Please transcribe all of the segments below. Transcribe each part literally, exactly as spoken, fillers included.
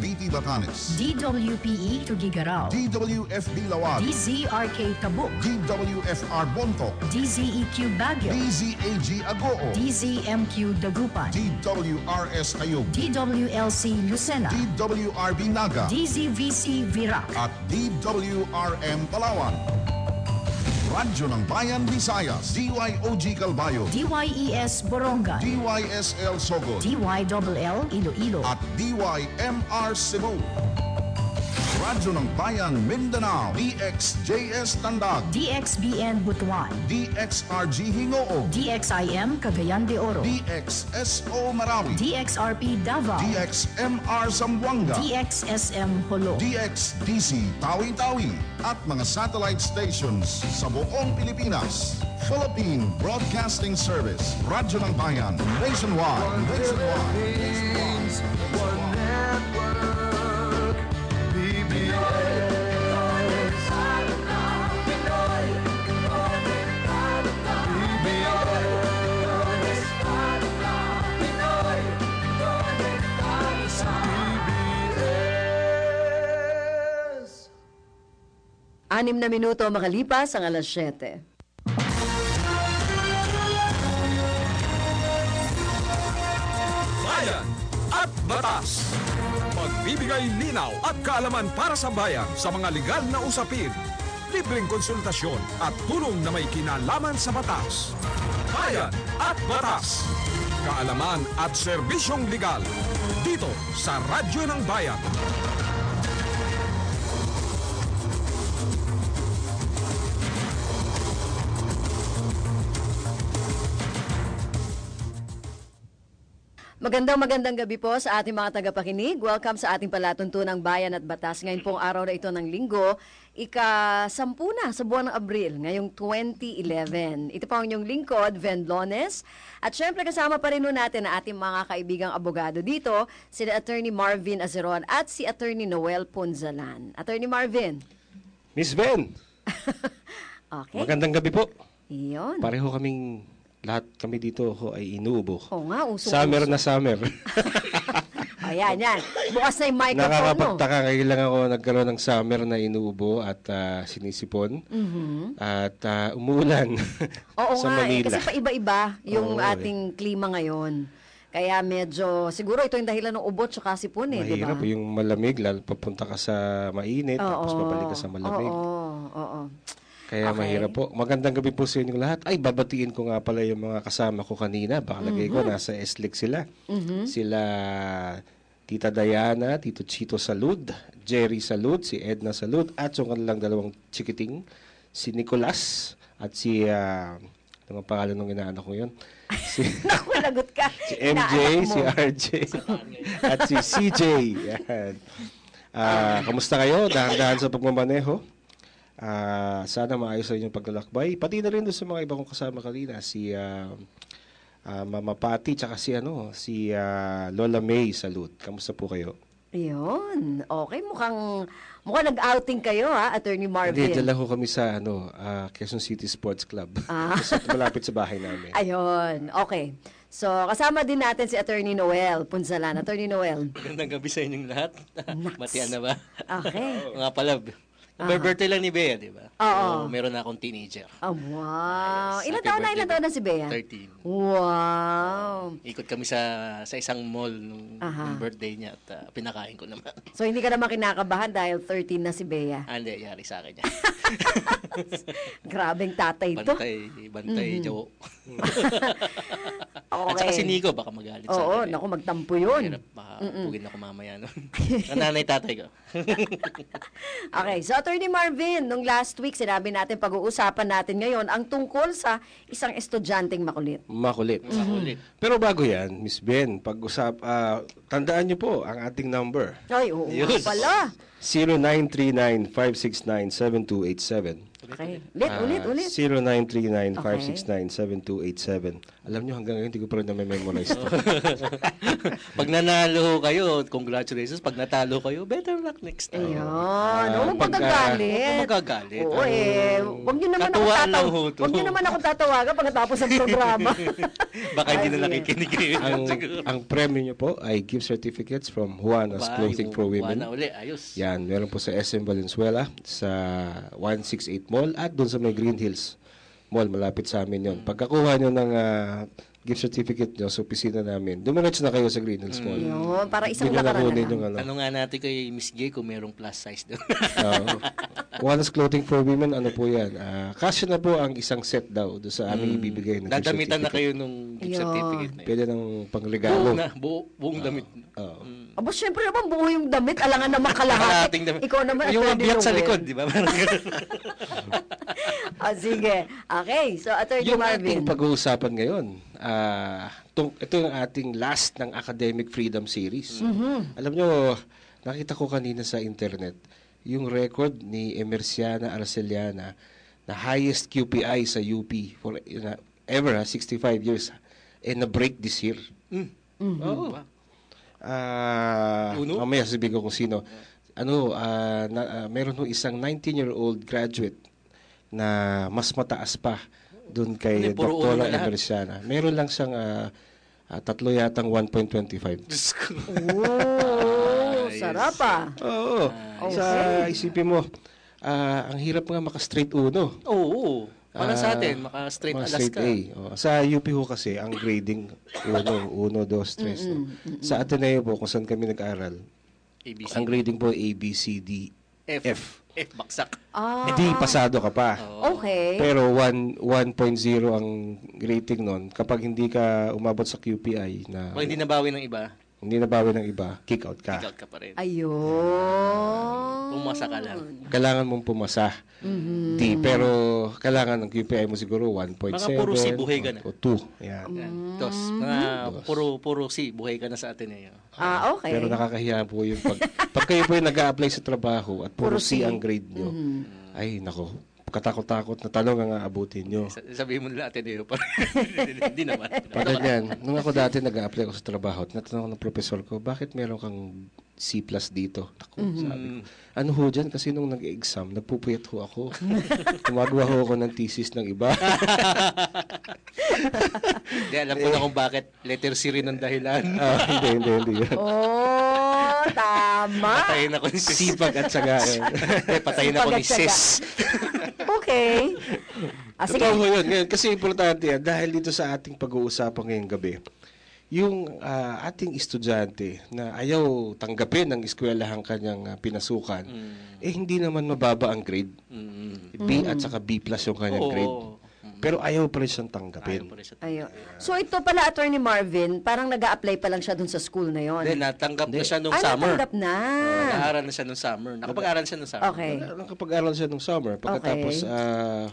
Cavite, Batanes. D W P E Tugigarao. D W F B Lawag. D Z R K Tabuk. D W F R Bontoc. D Z E Q Baguio. D Z A G Agoo. D Z M Q Dagupan. D W R S Ayub. D W L C Lucena. D W R B Naga. D Z V C Virac. At D W R M Palawan. Radyo ng Bayan Visayas, D Y O G Calbayo, D Y E S Borongan. D Y S L Sogod, D Y L L Iloilo. at D Y M R Cebu. Radyo ng Bayan Mindanao, D X J S Tandag, D X B N Butuan. D X R G Hingoo, D X I M Cagayan de Oro. D X S O Marawi, D X R P Davao. D X M R Zamboanga, D X S M Holo. D X D C Tawi-Tawi, at mga satellite stations sa buong Pilipinas. Philippine Broadcasting Service, Radyo ng Bayan, nationwide, nationwide, Philippines, one network, P B S. P B S. Anim na minuto makalipas ang alas siyete. Bayan at Batas. Magbibigay linaw at kaalaman para sa bayan sa mga legal na usapin. Libreng konsultasyon at tulong na may kinalaman sa batas. Bayan at Batas. Kaalaman at serbisyong legal. Dito sa Radyo ng Bayan. Magandang magandang gabi po sa ating mga tagapakinig. Welcome sa ating palatuntunang Bayan at Batas. Ngayon pong araw na ito ng linggo, ika-sampu na sa buwan ng Abril, ngayong twenty eleven. Ito po ang inyong lingkod, Ven Lones. At syempre kasama pa rin natin ang ating mga kaibigang abogado dito, si Attorney Marvin Azeron at si Attorney Noel Punzalan. Attorney Marvin. Miss Ben, Okay. magandang gabi po. Iyon. Pareho kaming, lahat kami dito ho ay inuubo. Oo nga, usong Summer na summer. O yan, yan. Bukas na yung microphone mo. Nakakapagtaka, ngayon lang ako nagkaroon ng summer na inuubo at ah, sinisipon. Mhm. At ah, umuulan Oo sa nga, eh, Manila. kasi paiba-iba yung Oo, eh. ating klima ngayon. Kaya medyo, siguro ito yung dahilan ng ubot tsaka sipon eh, di ba? Mahirap yung malamig, lalo papunta ka sa mainit, tapos Oo. babalik ka sa malamig. Oo, oo. Kaya Okay. mahirap po. Magandang gabi po sa inyong lahat. Ay, babatiin ko nga pala yung mga kasama ko kanina. Baka lagay ko, nasa S L I C sila. Sila Tita Diana, Tito Chito Salud, Jerry Salud, si Edna Salud, at yung kanilang dalawang chikiting, si Nicolas, at si, uh, ano ang pangalan ng inaanak ko yun? Si, Naku, lagot ka. si M J, Inaanak mo. si R J, at si C J. Yan. Ah, kamusta kayo? Dahan-dahan sa pagmamaneho. Ah, sana maayos sa inyong paglalakbay. Pati na rin doon sa mga ibang kong kasama kanina, si ah, ah, Mama Pati, tsaka si, ano, si ah, Lola May Salud. Kamusta po kayo? Yun. Okay, mukhang, mukhang nag-outing kayo ha, Attorney Hindi, Marvin. dala ko kami sa ano, ah, Quezon City Sports Club. Ah. Kasi malapit sa bahay namin. Ayun, okay. So, kasama din natin si Attorney Noel Punzalan. Attorney Noel. Magandang gabi sa inyong lahat. Matian na ba? Okay. Mga palab. Uh-huh. Birthday lang ni Bea, di ba? Oo. So, meron na akong teenager. Oh, wow. Yes. Ilan Happy taon na, birthday ilan taon na si Bea? thirteen. Wow. Ikot kami sa sa isang mall nung, Aha. nung birthday niya at uh, pinakain ko naman. So, hindi ka naman kinakabahan dahil thirteen na si Bea. Ah, hindi, yari sa akin yan. Grabeng tatay ito. Bantay, bantay, Mhm. Joe. Okay. At saka si Nico, baka magalit sa Oo, akin. naku, magtampo yun. Hirap, baka pugin ako mamaya nun. Nanay tatay ko. Okay, so Attorney Marvin, nung last week sinabi natin, pag-uusapan natin ngayon ang tungkol sa isang estudyanteng makulit. Makulit. Makulit. Pero bago yan, Miss Ben, pag-usap, ah, tandaan niyo po ang ating number. Ay, oo nga Yun. pala. zero nine three nine five six nine seven two eight seven. Okay. Ulit, Ah, ulit, ulit. zero nine three nine, five six nine, seven two eight seven. Alam nyo, hanggang ngayon, hindi ko pa rin na-memorize to. Pag nanalo kayo, congratulations. Pag natalo kayo, better luck next time. Ayun. Ah, Huwag pagka- magagalit. Huwag magagalit. Oo eh. Huwag nyo naman ako Katuwaan lang tataw- ho to. Huwag nyo naman ako tatawagan pagkatapos ng programa. Baka hindi na Ay, sige. nakikinig kayo. ang, siguro. ang premyo nyo po ay gift certificates from Juana's Ba, Clothing yung for Juana Women. uli, ayos. Yan, meron po sa S M Valenzuela, sa one sixty-eight Mall, at doon sa may Green Hills Mall, malapit sa amin yon. Pagkakuha nyo ng ah, gift certificate nyo sa opisina namin, dumiretso na kayo sa Green Hills Mall. Yun, para isang Hindi nyo lakaran na nakunin lang. yung ano. Ano nga natin kay Miss J kung merong plus size doon. Oo. Juana's Clothing for Women, ano po yan? Ah, kasya na po ang isang set daw doon sa aming ibibigay na gift Dadamitan na certificate. kayo nung gift Ayun. certificate na yun. Pwede ng Buo pangregalo. na, buo, buong damit. Oo. Aba, syempre naman, buo yung damit. Alangan naman kalahati. Kalahating damit. Ikaw naman, Yung Atty. biyak sa Noel. likod, di ba? Parang ganun. Ah, sige. Okay, so Attorney Yung Marvin. ating pag-uusapan ngayon, ah, tung, ito yung ating last ng Academic Freedom Series. Alam nyo, nakita ko kanina sa internet, yung record ni Emerciana Arceliana na highest Q P I sa U P for uh, ever, ha, sixty-five years, and na-break this year. Oo. Ah, Uno? mamaya sabihin ko kung sino. Ano, ah, na, ah, meron ho isang nineteen-year-old graduate na mas mataas pa doon kay Ano, puro uno Doktora na lahat? Emerciana. Meron lang siyang ah, ah, tatlo yatang one point two five. Diyos ko. Oh, sarap ah. Oo. Sa isipin mo, ah, ang hirap nga maka-straight uno. Oo. Parang sa atin, Ah, maka-straight mga alas straight ka. A. Oh, sa U P ho kasi, ang grading, uno, uno, dos, tres. no? Sa Ateneo po, kung saan kami nag-aral, A B C. ang grading po A, B, C, D, F. F. F, baksak. Ah, D, pasado ka pa. okay. Pero one one point zero ang rating nun. Kapag hindi ka umabot sa Q P I na Pag hindi nabawi ng iba, hindi nabawi ng iba, kick out ka. kick out ka pa rin. Ayun. Pumasa ka lang. Kailangan mong pumasa. D, pero kailangan ng Q P I mo siguro one point seven. Mga puro C, buhay ka na. O two. Yan. Yan. Dos. Mga puro, puro si, buhay ka na sa Ateneo. Ah, okay. Pero nakakahiya po yung pag, pag kayo po yung nag-a-apply sa trabaho at puro, Puro C C. ang grade nyo. Ay, nako. Katakot-takot na tanong ang aabutin nyo. Sa- Sabihin mo nila Ateneo pa. Hindi naman. Pag ganyan, nung ako dati nag-a-apply ako sa trabaho, at natanong ako ng professor ko, bakit meron kang C plus dito? Ako, sabi ko, ano ho dyan? Kasi nung nag-exam, nagpupuyat ho ako. Gumagawa ho ako ng thesis ng iba. Hindi, alam ko na kung bakit letter C rin ang dahilan. Ah, hindi, hindi, hindi. Oh, tama. Patayin ako ni Sis. Sipag at sagain. Hindi, patayin ako ni Sipag at Sis. Okay. Ah, sige. Totoo ho yun. Ngayon, kasi importante yan, dahil dito sa ating pag-uusapan ngayong gabi, yung ah, ating estudyante na ayaw tanggapin ng eskwelahan kanyang ah, pinasukan, eh hindi naman mababa ang grade. Mm. B at saka B plus yung kanyang Oo. grade. Pero ayaw pa rin siyang Ayaw tanggapin. pa rin siya. Ayun. So ito pala, Attorney Marvin, parang nag-a-apply pa lang siya dun sa school na yon. Hindi, natanggap na siya nung Ah, summer. natanggap na. Uh, Nag-aaral na siya nung summer. Nakapag-aaral siya nung summer. Okay. Nakapag-aral siya nung summer. Pagkatapos, Okay. ah,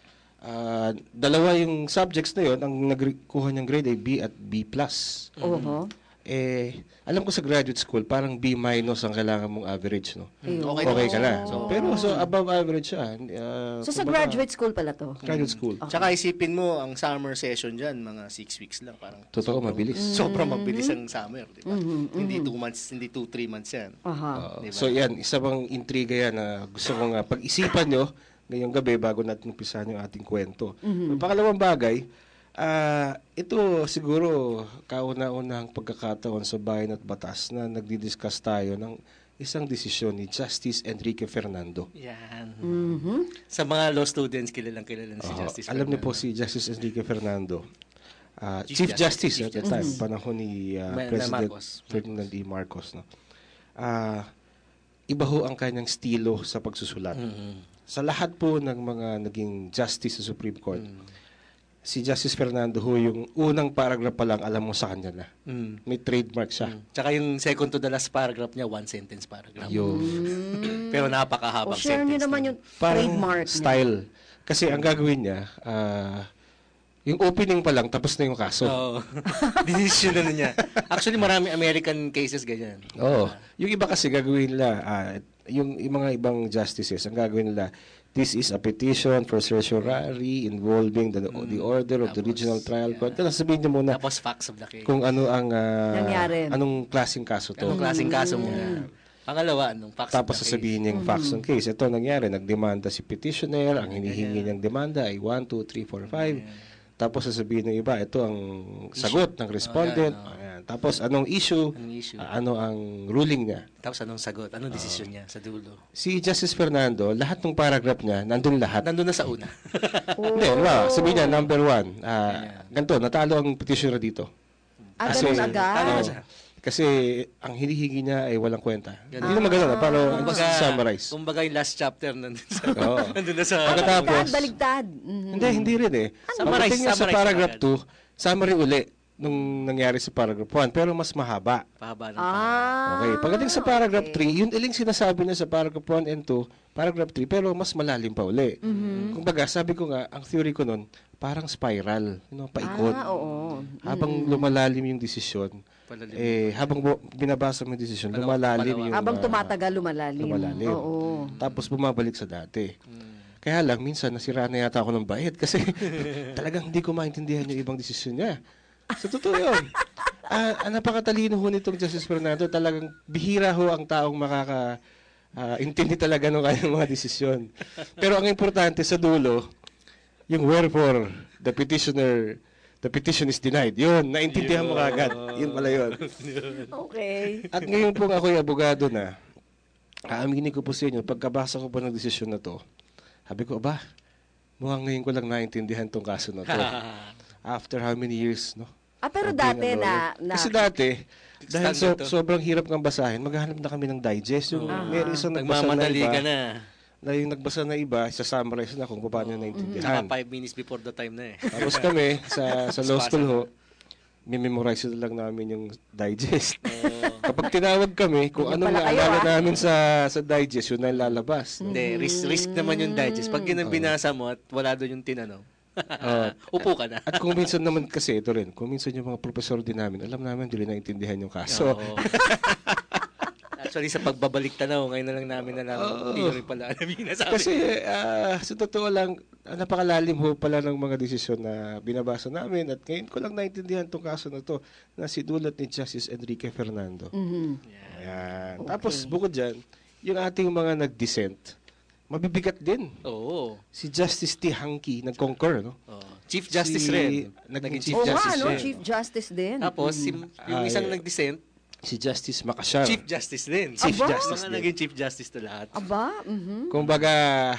ah, dalawa yung subjects na yon ang nagkuha niyang grade ay B at B plus. Oo. Eh, alam ko sa graduate school, parang B minus ang kailangan mong average, no? Ayun. Okay, Okay ka na. So, Pero so above average siya. ah, So sa kumbaga, graduate school pala to? graduate school. Tsaka isipin mo, ang summer session dyan, mga six weeks lang. Parang Totoo, mabilis. sobrang mabilis ang summer. Di ba? Hindi two months, hindi two, three months yan. Aha. Oo. So yan, isa bang intriga yan na gusto ko nga pag-isipan nyo ngayong gabi bago natin umpisahan yung ating kwento. Ang pangalawang bagay, ah ito siguro kauna-unahang pagkakataon sa Bayan at Batas na nagdi-discuss tayo ng isang desisyon ni Justice Enrique Fernando. Yan. Mhm. Sa mga law students, kilalang kilala na si Oo, Justice. alam niyo po Fernando. si Justice Enrique Fernando. ah, Chief Chief, Justice, Justice, Chief at the time, panahon ni ah, Ma- na President Marcos. Ferdinand E. Marcos. No? Ah, iba ho ang kanyang estilo sa pagsusulat. Mhm. Sa lahat po ng mga naging justice sa Supreme Court, Mm. si Justice Fernando ho, yung unang paragraph pa lang, alam mo sa kanya na. Mm. May trademark siya. Tsaka yung second to the last paragraph niya, one sentence paragraph. Yung Pero O napakahabang share sentence. niyo naman na. yung parang trademark niya. style. Kasi ang gagawin niya, ah, yung opening pa lang, tapos na yung kaso. Oo. Decision na niya. Actually, marami American cases ganyan. Oo. Yung iba kasi gagawin nila, ah, yung, yung mga ibang justices, ang gagawin nila, This is a petition for certiorari involving the, the order of the Tapos, regional trial yeah. court. Kaya sabihin niyo muna Tapos facts of the case. kung ano ang ah, Nangyari. anong klaseng kaso to. Anong klaseng kaso muna? Pangalawa, anong facts Tapos of the case? sasabihin niya yung facts ng case. Ito nangyari, nagdemanda si petitioner, ang hinihingi niyang demanda ay one, two, three, four, five. Tapos sasabihin ng iba, ito ang sagot ng respondent. Oh, yan, oh. Ayan. Tapos anong issue, Anong issue? ah, ano ang ruling niya. Tapos anong sagot? Anong desisyon niya sa dulo? Si Justice Fernando, lahat ng paragraph niya, nandun lahat. Nandun na sa una. Hindi, wow, sabihin niya, number one, ah, ganito, natalo ang petitioner dito. Ah, Kasi- ganun agad. Talo na Oo. siya. Kasi ang hinihingi niya ay walang kwenta. Ganun. Hindi naman ganun, pero Kumbaga, summarize. kumbaga yung last chapter nandun sa, Oo. nandun na sa... Pagkatapos, Baligtad, baligtad. Mhm. hindi, hindi rin eh. Summarize, Pagdating niya sa summarize paragraph agad. two, summary uli nung nangyari sa paragraph one, pero mas mahaba. Pahaba ng Ah, Okay, pagdating sa paragraph okay. three, yun iling sinasabi niya sa paragraph one and two, paragraph three, pero mas malalim pa uli. Mm-hmm. Kumbaga, sabi ko nga, ang theory ko nun, parang spiral, you know, paikot. Ah, oo. Habang lumalalim yung desisyon, Palalim. eh, habang bu- binabasa mo yung desisyon, Palaw- lumalalim palawa. yung... Habang ah, tumatagal, lumalalim. lumalalim. Oo. Tapos bumabalik sa dati. Kaya lang, minsan nasira na yata ako ng bayad kasi talagang hindi ko maintindihan yung ibang desisyon niya. Sa totoo yun. Ah, ah, napakatalino ho nitong Justice Fernando. Talagang bihira ho ang taong makaka... ah, intindi talaga ng kanyang mga desisyon. Pero ang importante sa dulo, yung wherefore the petitioner, the petition is denied. Yun, naintindihan mo kagad. Yun pala yun. Okay. At ngayon po ako'y abogado na, aaminin ko po sa inyo, pagkabasa ko po ng desisyon na to, sabi ko, ba, mukhang ngayon ko lang naintindihan tong kaso na to. After how many years, no? Ah, pero of dati being a na, lawyer. na... Kasi dati, dahil so, Standard to. sobrang hirap ng basahin, maghahanap na kami ng digest. Yung may isang nagbasa na Nagmamadali iba, ka na. na yung nagbasa na iba, isa-summarize na kung paano naintindihan. Tsaka five minutes before the time na eh. Tapos kami, sa, sa law school ho, memorize na lang namin yung digest. Kapag tinawag kami, kung Hindi anong pala kayo, naalala ah. namin sa sa digest, yun na yung lalabas. Hindi, risk, risk naman yung digest. Pag yun ang binasa mo at wala doon yung tinanong, upo ka na. At kung minsan naman kasi, ito rin, kung minsan yung mga profesor din namin, alam namin, hindi rin naintindihan yung kaso. Oo. Actually, sa pagbabalik tanaw, ngayon na lang namin nalaman, hindi na rin pala alam yung nasabi. Kasi, ah, sa totoo lang, ah, napakalalim ho pala ng mga desisyon na binabasa namin at ngayon ko lang naintindihan itong kaso na to na sinulat ni Justice Enrique Fernando. Ayan. Tapos, bukod dyan, yung ating mga nag-dissent, mabibigat din. Oo. Si Justice T. Hanky, nag-concur, no? Oo. Chief Justice Si- rin. naging Naging Chief Oo nga, Justice no? siya. Chief Justice din. Tapos, si, yung Ay. isang nag-dissent, Si Justice Macashar. Chief Justice din. Chief Aba? Justice Mga din. naging Chief Justice to lahat. Aba, mhm. Kumbaga,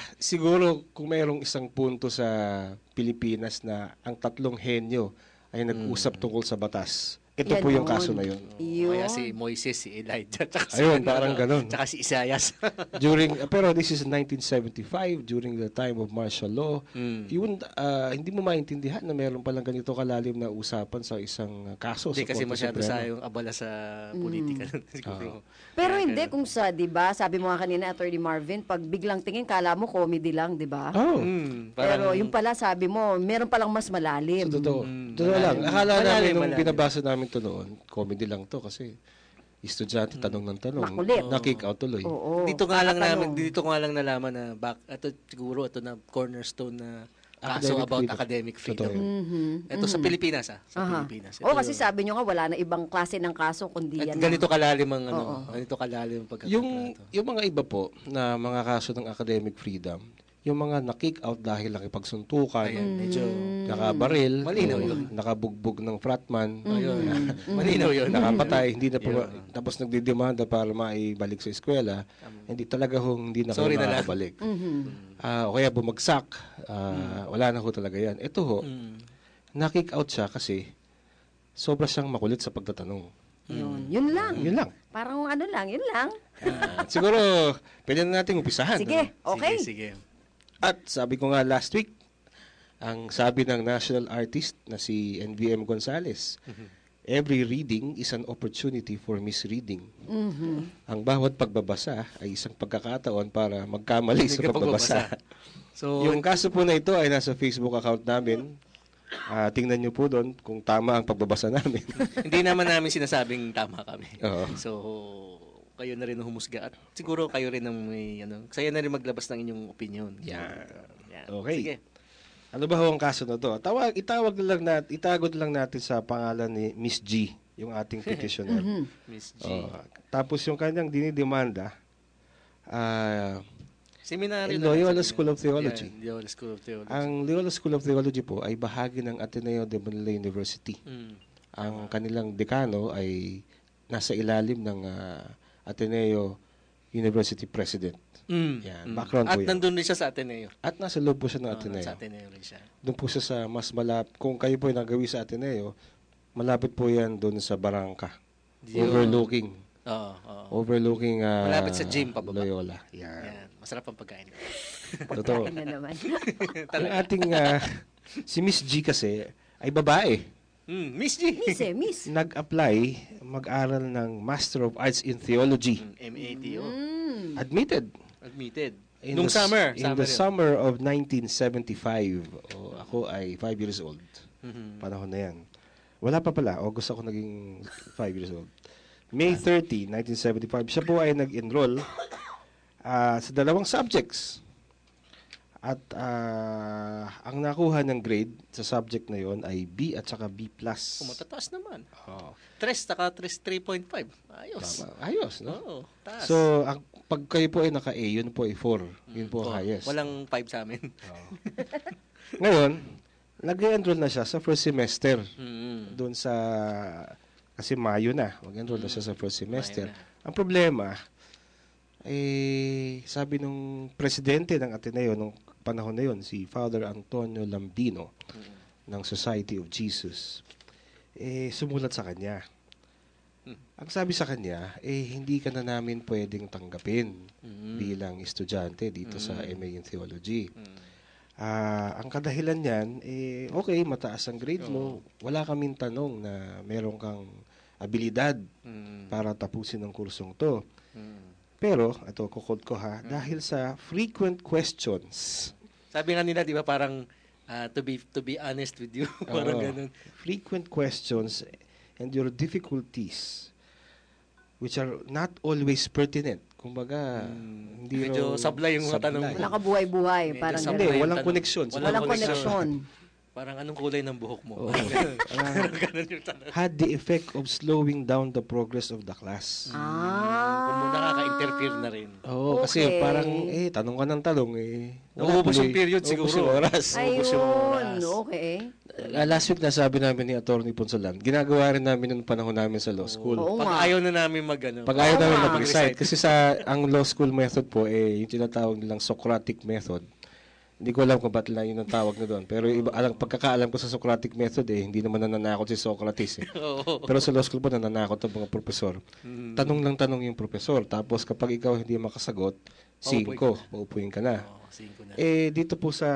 siguro kung mayroong isang punto sa Pilipinas na ang tatlong henyo ay nag-usap tungkol sa batas, ito Yan po yung yun. kaso na yun. Yun. Kaya si Moises, si Elijah, tsaka si, Ayun, ano, parang ganun. Tsaka si Isaias. During, pero this is nineteen seventy-five, during the time of martial law. Mm. Yun, ah, hindi mo maintindihan na mayroon palang ganito kalalim na usapan sa isang kaso. Hindi sa kasi Korte masyado Suprema. sa yung abala sa politika. Siguro. Pero Kaya hindi, ganun. kung sa, di ba, sabi mo nga kanina, Attorney Marvin, pag biglang tingin, kala mo comedy lang, di ba? Oh, Mm, Pero parang- yung pala, sabi mo, meron palang mas malalim. sa totoo. Mm, Totoo lang. malalim. Akala Malalim, namin nung malalim. binabasa namin to noon, comedy lang to kasi estudyante tanong ng tanong. Makulit. Na-kick out tuloy. Oo. dito nga lang Nakatanong. namin, dito ko nga lang nalaman na back, ito siguro ito na cornerstone na kaso Academic about freedom. academic freedom. Totoo yun. Ito sa Pilipinas ah, sa Aha. Pilipinas. Ito Oo, kasi yung- sabi nyo nga, wala na ibang klase ng kaso, kundi at yan. ganito lang. kalalim ang ano, ganito kalalim ang pagkakatrato. Yung, yung mga iba po na mga kaso ng academic freedom, yung mga na-kick out dahil nakipagsuntukan, Ayan, medyo nakabaril, Malinaw o yun. nakabugbog ng fratman, ayun. Malinaw yun. nakapatay, hindi na po, tapos nagdidemanda para maibalik sa eskwela, hindi talaga hong hindi na Sorry kayo na lang. makakabalik. Ah, o kaya bumagsak, ah, wala na ho talaga yan. Ito ho, Mm. na-kick out siya kasi sobra siyang makulit sa pagtatanong. Yun, yun lang. Yun lang. Parang ano lang, yun lang. Ah, siguro, pwede na natin umpisahan. Sige, ano? okay. Sige, sige. At sabi ko nga last week, ang sabi ng national artist na si N V M Gonzales, every reading is an opportunity for misreading. Ang bawat pagbabasa ay isang pagkakataon para magkamali sa Hindi ka pagbabasa. So, Yung kaso po na ito ay nasa Facebook account namin. Ah, tingnan nyo po doon kung tama ang pagbabasa namin. hindi naman namin sinasabing tama kami. Oo. So, kayo na rin ang humusga at siguro kayo rin ang may ano, saya na rin maglabas ng inyong opinion. Yan. Yan. Okay. Sige. Ano ba ho ang kaso na to? Tawag, itawag lang natin, itagod lang natin sa pangalan ni Miss G, yung ating petitioner. Miss G. Oh, tapos yung kanyang dinidemanda, ah, Seminaryo in na lang Loyola sa- School of Theology. Yan, Loyola School of Theology. Ang Loyola School of Theology po ay bahagi ng Ateneo de Manila University. Mm. Ang kanilang dekano ay nasa ilalim ng ah, Ateneo University President. Mm. Yan, Mm. background At po yan. nandun rin siya sa Ateneo. At nasa loob po siya ng Oo, Ateneo. Sa Ateneo rin siya. Doon po siya sa mas malapit. Kung kayo po ay nagawi sa Ateneo, malapit po yan doon sa Barangka. Yun. Overlooking. Oo, oo. Overlooking ah, Malapit sa gym, pababa. Loyola. Yan. Yan. Masarap ang pagkain. Totoo. Kain na naman. Ang ating, ah, si Miss G kasi ay babae. Mm, Miss G. Miss eh, miss. Nag-apply mag-aral ng Master of Arts in Theology. Mm, M A T O. Admitted. Admitted. In Nung the, s- summer. In the yun. summer of nineteen seventy-five. O, ako ay five years old. Mhm. Panahon na yan. Wala pa pala. August ako naging five years old. May thirtieth, nineteen seventy-five. Siya po ay nag-enroll ah, sa dalawang subjects. At ah, ang nakuha ng grade sa subject na yon ay B at saka B+. Oh, matataas naman. Oh, Tres, taka tres, three point five. Ayos. tama. Ayos, no? Oo, taas. So, ang, pag kayo po ay naka-A, yun po ay four. Yun po ang Oh, highest. walang five sa amin. Ngayon, nag-enroll na siya sa first semester. Mm. Doon sa, kasi Mayo na, mag-enroll na siya sa first semester. Mayo na. Ang problema, eh, sabi nung presidente ng Ateneo nung panahon na yon, si Father Antonio Lambino ng Society of Jesus, eh, sumulat sa kanya. Ang sabi sa kanya, eh, hindi ka na namin pwedeng tanggapin bilang estudyante dito sa M A in Theology. Ah, ang kadahilan niyan, eh, okay, mataas ang grade mo. Wala kaming tanong na meron kang abilidad Mm. para tapusin ang kursong to. Mm. Pero, ito, kukod ko ha, dahil sa frequent questions, Sabi nga nila, di ba, parang ah, to be to be honest with you. parang Oo. ganun. frequent questions and your difficulties, which are not always pertinent. Kumbaga, hindi Medyo raw sablay yung mga tanong mo. Wala ka buhay-buhay. Medyo Parang sablay Hindi, gano'n. yung walang tanong. connection. Walang Walang connection. connection. Parang anong kulay ng buhok mo? Oo. Ah, Ganun yung tanong. had the effect of slowing down the progress of the class. Kung Ah. nakaka-interfere na rin. Oo, kasi Okay. parang, eh, tanong ka ng tanong, eh. Nauubos yung tuloy. period Nauubos siguro. yung oras. Ubus yung oras. Ayun, okay. Uh, last week nasabi namin ni Attorney Ponsolan, ginagawa rin namin nung panahon namin sa law school. Oo Pag nga. ayaw na namin mag ano. Pag ayaw Oo namin nga. mag-recite, kasi sa ang law school method po, eh, yung tinatawag nilang Socratic method. Hindi ko alam kung ba't lang yun ang tawag na doon. Pero iba, alang, pagkakaalam ko sa Socratic method, eh, hindi naman nananakot si Socrates. Eh. Oo. Pero sa law school po, nananakot ang mga profesor. Tanong lang tanong yung profesor. Tapos kapag ikaw hindi makasagot, singko, maupuin ka na. Oo, singko na. Eh, dito po sa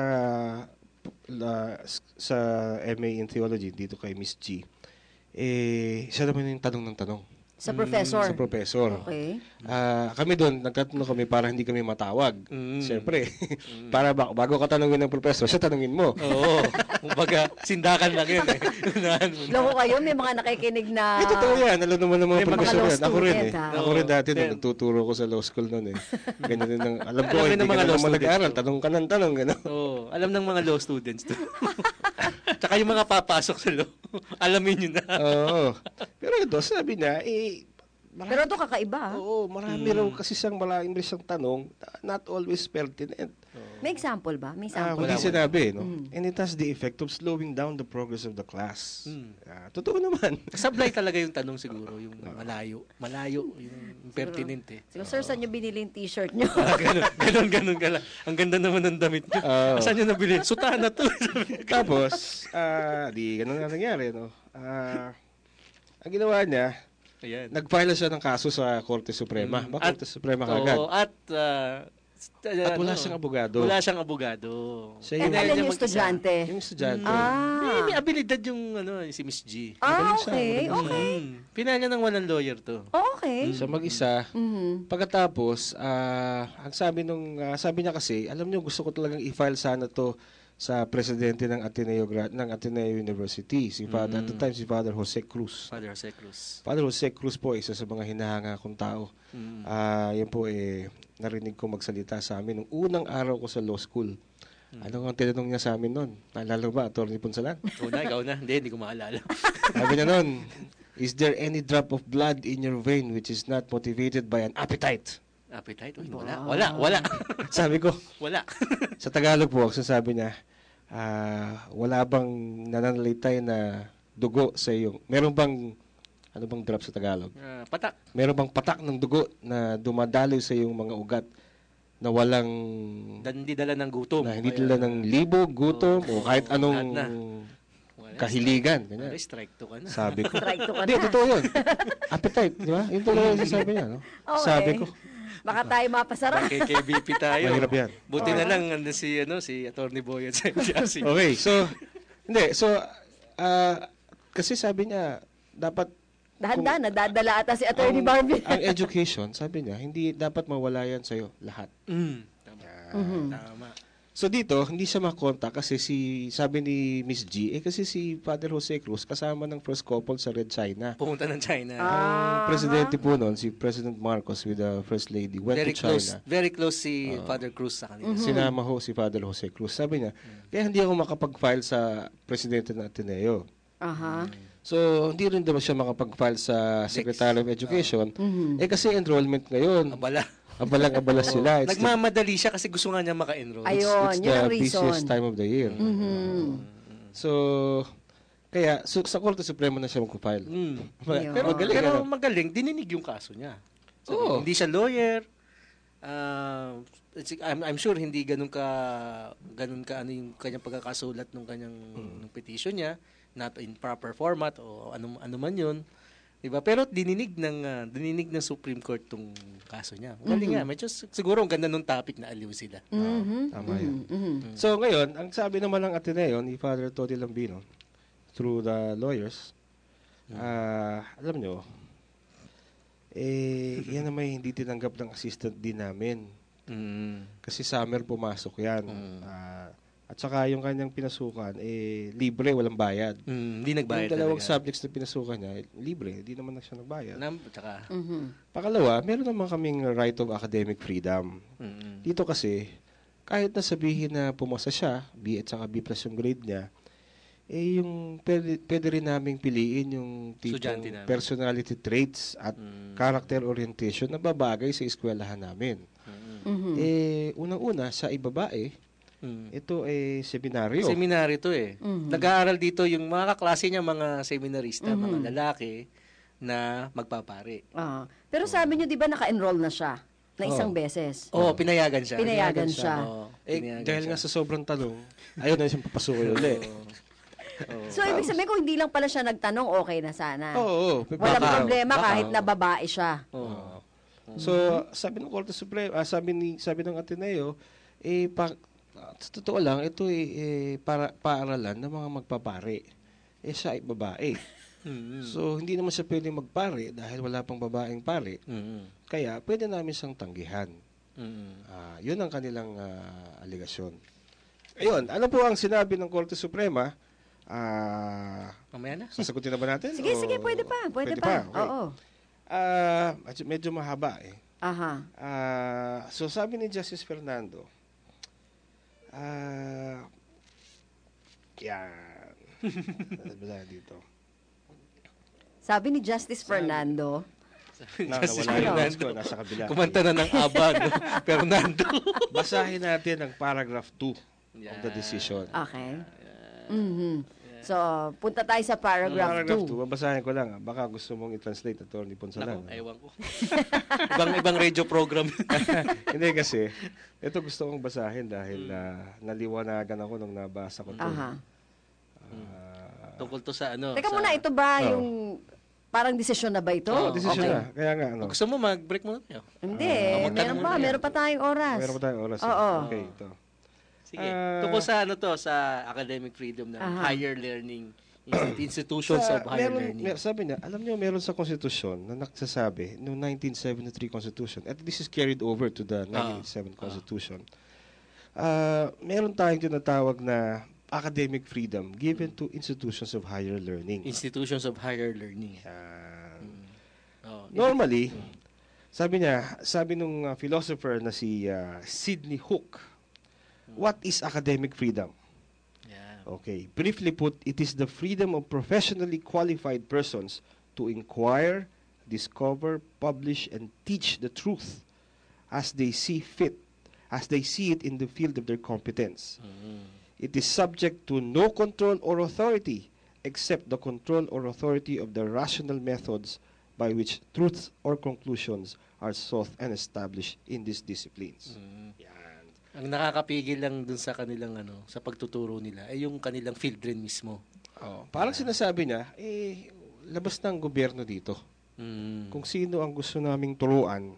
la, sa M A in Theology, dito kay Miss G, eh, siya naman yung tanong ng tanong. Sa professor. Sa professor. Okay. Ah, kami doon, nagtatanong kami para hindi kami matawag. Mm. Siyempre. para ba, bago ka tanungin ng professor, siya tanungin mo. Oo. Kumbaga, sindakan lang yun eh. Unahan mo na. Loko kayo, may mga nakikinig na... Eh, totoo yan. Alam naman ng mga May mga professor law yan. Ako rin eh. student, ah. Ako rin dati Oo. nung nagtuturo ko sa law school noon eh. Ganyan din ang, alam ko, Alam hindi din ng ka mga law naman students nag-aral. to. Tanong ka ng tanong. Gano'n. Oo. Alam ng mga law students to. Tsaka yung mga papasok sa law, alamin nyo na. Oo. Pero ito, sabi niya, eh, marami, Pero ito kakaiba. ah. oo, marami raw kasi siyang maraming siyang tanong, not always pertinent. May example ba? May Ah, sample. kundi wala. sinabi, no? And it has the effect of slowing down the progress of the class. Mm. Ah, totoo naman. Sablay talaga yung tanong siguro, yung malayo. Malayo, yung pertinent eh. Siguro, sir, saan nyo binili yung t-shirt nyo? Ah, ganun, ganun, ganun ka lang. Ang ganda naman ng damit nyo. Oo. Saan nyo nabili? Sutana to. Sabi niya. Tapos, ah, di ganun nga nangyari, no? Ah, ang ginawa niya, Ayan. nag-file siya ng kaso sa Korte Suprema. Ba, At- Korte Suprema kagad. Oo, at, ah, At wala siyang abogado. Wala siyang abogado. Siya Eh, yung, alam niya yung mag-isa. estudyante. yung estudyante. Eh, Ah. may abilidad yung ano, si Miss G. Ah, Magaling siya, okay. magaling siya. Okay. Mm. Pinalya ng walang lawyer to. Okay. Siya mag-isa. Mhm. Pagkatapos, ah, ang sabi nung ah, sabi niya kasi, alam niyo gusto ko talagang i-file sana to sa presidente ng Ateneo Gra- ng Ateneo University, si Father at the time si Father Jose Cruz. Father Jose Cruz. Father Jose Cruz po isa sa mga hinahanga kong tao. Ah, yun po eh narinig ko magsalita sa amin nung unang araw ko sa law school. Ano ang tinanong niya sa amin noon? Naalala mo ba, Attorney Punsalan? Ikaw na, ikaw na. Hindi, hindi ko maalala. Sabi niya noon, is there any drop of blood in your vein which is not motivated by an appetite? Appetite? Uy, wala, wala, wala. Sabi ko, Wala. sa Tagalog po, ang sabi niya, ah, wala bang nananalitay na dugo sa iyong, meron bang, ano bang drop sa Tagalog? Ah, patak. Meron bang patak ng dugo na dumadaloy sa iyong mga ugat na walang, Dan, hindi dala ng gutom. na hindi Kaya- dala ng libo, gutom, Oo, o kahit anong lahat na. Wala, kahiligan. Wala, Ganyan. strike to ka na. Sabi ko. Strike to ka Hindi, na. totoo yun. Appetite, di ba? Yun talaga yung sabi niya, no? Okay. Sabi ko, Baka tayo mapasara. Kay K B P tayo. mahirap yan. Buti na lang ano, si ano si Attorney Boy at si Jassy. Okay, so, hindi, so, ah, kasi sabi niya, dapat, Dahan-dahan, nadadala ata si Attorney ang, Barbie. ang education, sabi niya, hindi dapat mawala yan sa'yo, lahat. Mm. Tama. Tama. So dito, hindi siya makontak kasi si, sabi ni Miss G, eh kasi si Father Jose Cruz kasama ng first couple sa Red China. Pumunta ng China. Ang presidente po noon, si President Marcos with the First Lady, went very to close. China. Very close si Father Cruz sa kanila. Sinama ho si Father Jose Cruz. Sabi niya, kaya hindi ako makapag-file sa presidente ng Ateneo. Aha. So, hindi rin daw siya makapag-file sa Secretary of Education. Eh kasi enrollment ngayon, Abala. abalang-abala sila. It's the, Nagmamadali siya kasi gusto nga niya maka-enroll. Ayun, it's yun ang the reason. busiest time of the year. So, kaya so, sa Korte Suprema na siya mag-file. Mm. Ayun. Pero, Magaling, pero ano? magaling, dininig yung kaso niya. So, Oo. Hindi siya lawyer. Uh, it's- I'm, I'm sure hindi ganun ka ganun ka ano yung kanyang pagkakasulat ng kanyang ng petition niya, not in proper format o ano ano man 'yun. 'Di ba? Pero dininig ng ah, dininig ng Supreme Court tong kaso niya. Galing nga, medyo s- siguro ang ganda ng topic na aliw sila. Tama yun. So, ngayon, ang sabi naman ng Ateneo ni Father Toti Lambino, through the lawyers, ah, alam nyo, eh, yan naman hindi tinanggap ng assistant din namin. Mm. Kasi summer pumasok yan. Ah, at saka yung kanyang pinasukan, eh, libre, walang bayad. Mm, hindi nagbayad Yung dalawang talaga. subjects na pinasukan niya, eh, libre, hindi naman na siya nagbayad. Nam, tsaka, Pangalawa, meron naman kaming right of academic freedom. mm, Dito kasi, kahit na sabihin na pumasa siya, B at saka B plus yung grade niya, eh yung pwede, pwede rin naming piliin yung Estudyante tipong namin. personality traits at Mm. character orientation na babagay sa eskwelahan namin. Eh, unang-una, sa ibabae, mm. ito ay seminaryo. Seminary to eh. Nag-aaral dito yung mga kaklase niya, mga seminarista, mga lalaki na magpapare. Ah. Pero sabi niyo, di ba, naka-enroll na siya na isang Oh. beses? Oo, oh, pinayagan siya. Pinayagan siya. Oo, eh, pinayagan dahil siya. nga sa sobrang tanong, ayaw na siyang papasukin ulit. So, ibig sabihin, kung hindi lang pala siya nagtanong, okay na sana. Oo, oo. Walang Baka- problema baka- kahit na babae siya. Oo. So, sabi ng Korte Suprema, ah, sabi ni sabi ng Ateneo, eh pa, ah, sa totoo lang, ito eh, eh, para paaralan ng mga magpapare. Eh siya ay babae. Mm, So, hindi naman siya pwedeng magpare dahil wala pang babaeng pare. mm, Kaya, pwede namin siyang tanggihan. mm. Ah, yun ang kanilang ah, aligasyon. Ayun, ano po ang sinabi ng Korte Suprema? Ah, Mamaya na. sasagutin na ba natin? Sige, O- sige, pwede pa. Pwede, pa. Okay. Oo. Ah, medyo- medyo mahaba eh. Aha. Ah, so sabi ni Justice Fernando, ah, yan. Ano ba dito? Sabi ni Justice Fernando, Na, Justice nawala yung Fernando. notes ko, nasa kabila. Kumanta na ng aba, no? Fernando. Basahin natin ang paragraph two of the Yan. decision. okay. Mhm. So, punta tayo sa paragraph Paragraph two. two, babasahin ko lang. ah. Baka gusto mong i-translate ito ni Ponsalan. Naku, ewan ko. ibang ibang radio program. Hindi kasi, ito gusto kong basahin dahil na naliwanagan ako nung nabasa ko ito. Aha. Tungkol to sa ano. Teka sa, muna, ito ba Oh. yung parang desisyon na ba ito? Oh, decision Okay. na. Kaya nga, ano. Gusto mo mag-break muna tayo? Hindi, Ah, magtanong meron pa. muna yan. Meron pa tayong oras. Meron pa tayong oras. eh. Oo. Okay, ito. Sige. Ah. Tungkol sa ano to, sa academic freedom ng Aha. higher learning inst- institutions of higher meron, learning. mer- sabi niya, alam niyo, meron sa konstitusyon na nagsasabi, noong nineteen seventy-three Constitution, at this is carried over to the nineteen eighty-seven Ah. Constitution, ah, meron tayong tinatawag na academic freedom given to institutions of higher learning. Institutions of higher learning. Yan. Oh, Normally, sabi niya, sabi nung uh, philosopher na si uh, Sidney Hook, what is academic freedom? yeah. Okay, briefly put, it is the freedom of professionally qualified persons to inquire, discover, publish, and teach the truth as they see fit, as they see it in the field of their competence. It is subject to no control or authority except the control or authority of the rational methods by which truths or conclusions are sought and established in these disciplines. Yan. Ang nakakapigil lang dun sa kanilang ano, sa pagtuturo nila ay yung kanilang field rin mismo. Oh, parang sinasabi niya, eh, labas ng gobyerno dito. Mm. Kung sino ang gusto naming turuan,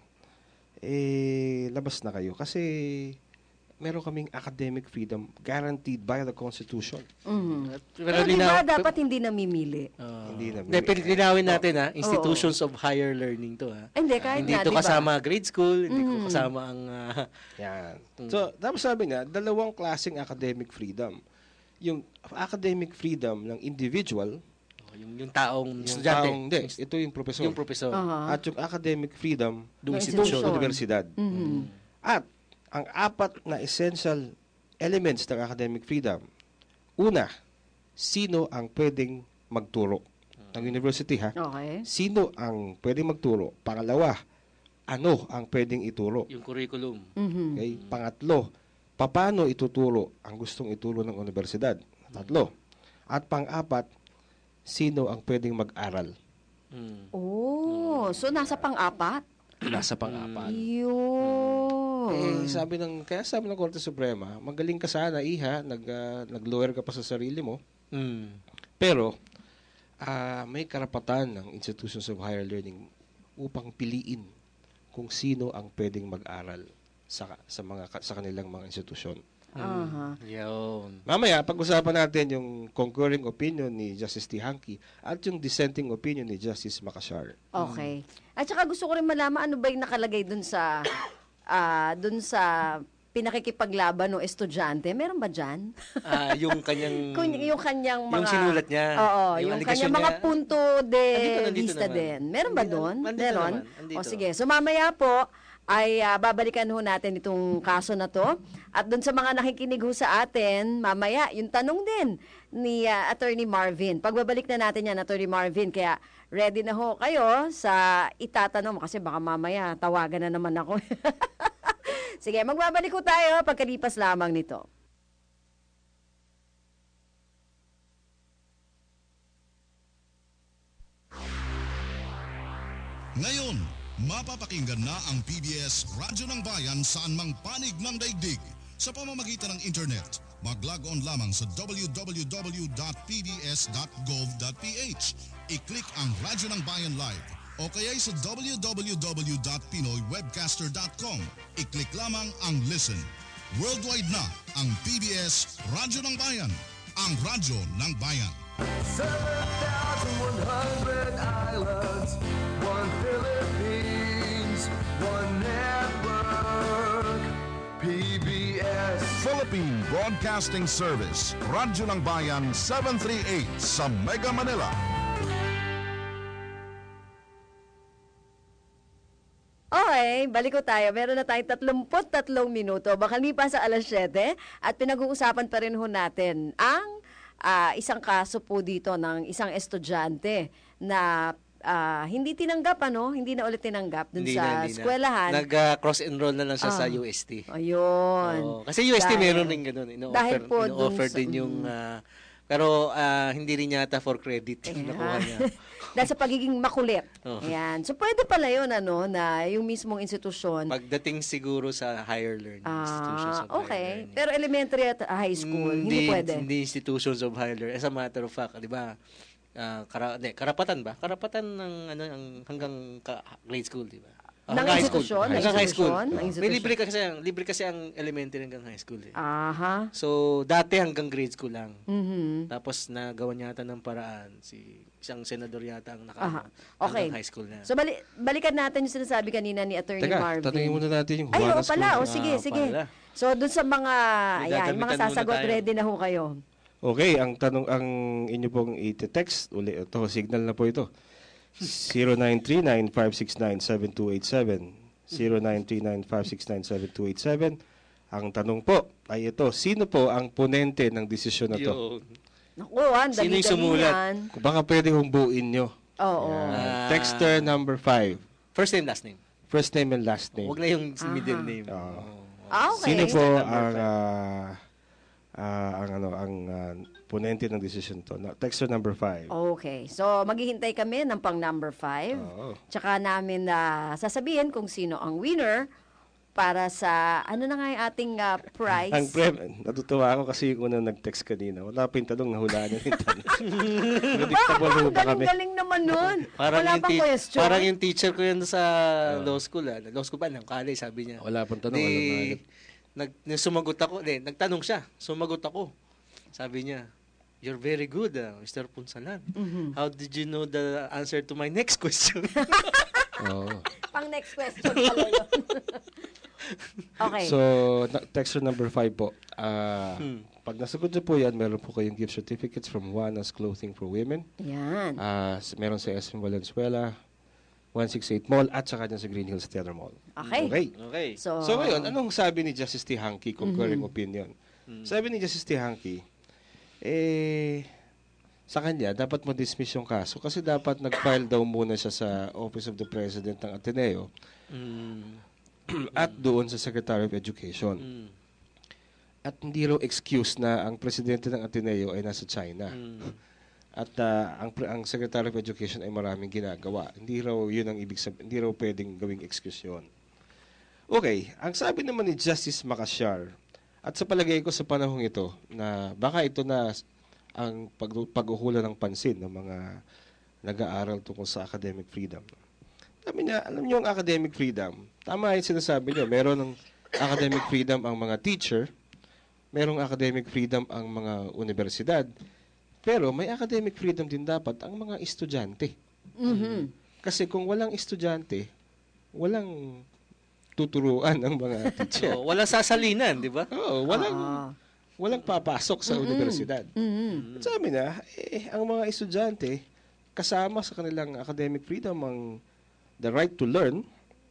eh, labas na kayo. Kasi meron kaming academic freedom guaranteed by the Constitution. Mhm. At- Pero di ba dapat hindi namimili? Ah. Hindi na. Hindi, pero linawin natin ha, institutions of higher learning to ha. Hindi, kahit Hindi na, to di ba? kasama grade school, hindi ko kasama ang ah, Yan. So, tapos sabi niya, dalawang klaseng academic freedom. Yung academic freedom ng individual, yung, yung taong yung estudyante, taong, hindi, ito yung professor. yung professor. Aha. At yung academic freedom Ng Ng institusyon. sa universidad. Mhm. At ang apat na essential elements ng academic freedom. Una, sino ang pwedeng magturo ng university ha? Okay. Sino ang pwedeng magturo? Pangalawa, ano ang pwedeng ituro? Yung curriculum. Mhm. Okay? Pangatlo, paano ituturo ang gustong ituro ng universidad? Tatlo. At pang-apat, sino ang pwedeng mag-aral? Mm. Oh, so nasa pang-apat? Nasa pang-apat. Yun. Eh, sabi ng, kaya sabi ng Korte Suprema, magaling ka sana, iha, nag, ah, nag-lawyer ka pa sa sarili mo, Mm. pero ah, may karapatan ng institutions of higher learning upang piliin kung sino ang pwedeng mag-aral sa sa mga sa kanilang mga institusyon. Aha. Yun. Mamaya pag-usapan natin yung concurring opinion ni Justice Tihanki at yung dissenting opinion ni Justice Macashar. Okay. At saka gusto ko rin malaman ano ba yung nakalagay dun sa ah dun sa pinakikipaglaban ng estudyante. Meron ba dyan? Ah, yung kanyang Kung yung kanyang mga... yung sinulat niya. Oo, yung, Yung kanyang allegation mga niya. punto de Andito, nandito lista naman. din. Meron ba Andito, doon? andito Meron? naman, andito. O sige, so mamaya po ay ah, babalikan ho natin itong kaso na to. At doon sa mga nakikinig ho sa atin, mamaya, yung tanong din ni ah, Attorney Marvin. Pagbabalik na natin yan, Attorney Marvin, kaya ready na ho kayo sa itatanong kasi baka mamaya tawagan na naman ako. Sige, magbabalik ko tayo pagkalipas lamang nito. Ngayon, mapapakinggan na ang P B S Radyo ng Bayan saan mang panig ng daigdig. Sa pamamagitan ng internet, mag-log on lamang sa w w w dot p b s dot gov dot p h. I-click ang Radyo ng Bayan Live o kaya sa w w w dot pinoy webcaster dot com. I-click lamang ang Listen. Worldwide na ang P B S Radyo ng Bayan, ang radyo ng bayan. seven thousand one hundred islands, one Philippines, one network, P B S. Philippine Broadcasting Service, Radyo ng Bayan seven thirty-eight sa Mega Manila. Okay, balik ko tayo. Meron na tayong tatlumput tatlong minuto. Baka lipas sa alas siyete at pinag-uusapan pa rin ho natin ang ah, isang kaso po dito ng isang estudyante na ah, hindi tinanggap, ano? Hindi na ulit tinanggap dun Hindi sa na, hindi na. eskwelahan. Nag-cross-enroll na lang siya sa Ah. U S T. Ayun. Oo. Kasi U S T Dahil- meron rin ganun. dahil Ino-offer, po dun ino-offer sa- din yung... ah, pero ah, hindi rin yata for credit yung nakuha niya. Dahil sa pagiging makulit. Oo. Ayan. So, pwede pala yun, ano, na yung mismong institusyon. Pagdating siguro sa higher learning institutions Ah, of higher okay. learning. Pero elementary at high school, hindi, pwede. Hindi institutions of higher learning. As a matter of fact, di ba, ah, kara, hindi, karapatan ba? Karapatan ng ano, ang hanggang ka, grade school, di ba? Ng hanggang high school. institusyon? Ng Hanggang high school. institusyon? Ng May institusyon? libre kasi ang libre kasi ang elementary hanggang high school eh. Aha. So dati hanggang grade school lang. Mhm. Tapos nagawan yata ng paraan si isang senador yata ang naka Aha. Okay. hanggang high school na. So bali, balikan natin yung sinasabi kanina ni Attorney Teka, Marvin. tanongin muna natin yung Ay, oo Juana pala. School. O sige, Ah, sige. pala. So dun sa mga, May ayan, yung mga dadagdagan muna sasagot, tayo. ready na ho kayo. Okay, ang tanong ang inyo pong i-text uli ito, signal na po ito. zero nine three nine five six nine seven two eight seven zero nine three nine five six nine seven two eight seven. Ang tanong po ay ito, sino po ang ponente ng desisyon na to? Yun. Naku, ah, Sino yung dali-dali sumulat? yan. Kung baka pwede kong buuin nyo. Oo. Yan. Texter number five. First name, last name. First name and last name. Huwag na yung middle Aha. name. Oo. Ah, okay. Sino po Number ang five. ah, ah, ang ano ang ah, ponente ng desisyon to? Na- Texter number five. Okay. So, maghihintay kami ng pang number five. Oo. Tsaka namin na sasabihin kung sino ang winner para sa, ano na nga yung ating ah, prize. Ang pre, natutuwa ako kasi yung unang nag-text kanina. Wala pa yung tanong, nahulaan na yung tanong. Predictable Ang ho ba kami? galing-galing naman nun. Parang Wala yung, pang ti- question. parang yung teacher ko yun sa law school. Ah. Law school ba? Ng college, sabi niya. Wala pang tanong, Di, alam na agad. nag, nung sumagot ako, di, nagtanong siya. Sumagot ako. Sabi niya, "You're very good, ah, Mister Punsalan. Mm-hmm. How did you know the answer to my next question?" Oo. Pang next question pala yun. Okay. So, na- texter number five po. Ah, Hmm. Pag nasagot niyo po yan, meron po kayong gift certificates from Juana's Clothing for Women. Yan. Ah, s- meron sa S M Valenzuela, one sixty-eight Mall, at saka dyan sa Green Hills Theater Mall. Okay. Okay. Okay. So, So ngayon, anong sabi ni Justice T. Hanky, concurring opinion? Sabi ni Justice T. Hanky, eh, sa kanya, dapat mo-dismiss yung kaso kasi dapat nag-file daw muna siya sa Office of the President ng Ateneo Mm. at doon sa Secretary of Education. Mm. At hindi raw excuse na ang presidente ng Ateneo ay nasa China. Mm. At ah, ang pre- ang Secretary of Education ay maraming ginagawa. Hindi raw 'yun ang ibig sabihin, hindi raw pwedeng gawing excuse 'yon. Okay, ang sabi naman ni Justice Macasyar, at sa palagay ko sa panahong ito na baka ito na ang pag- pag-uhula ng pansin ng mga nag-aaral tungkol sa academic freedom. Sabi niya, alam niyo ang academic freedom, tama yung sinasabi niyo, meron ng academic freedom ang mga teacher, merong academic freedom ang mga universidad, pero may academic freedom din dapat ang mga estudyante. Mhm. Kasi kung walang estudyante, walang tuturuan ang mga teacher. So, walang sasalinan, di ba? Oo, walang Ah. walang papasok sa universidad. Mhm. At sabi na, eh, ang mga estudyante, kasama sa kanilang academic freedom ang the right to learn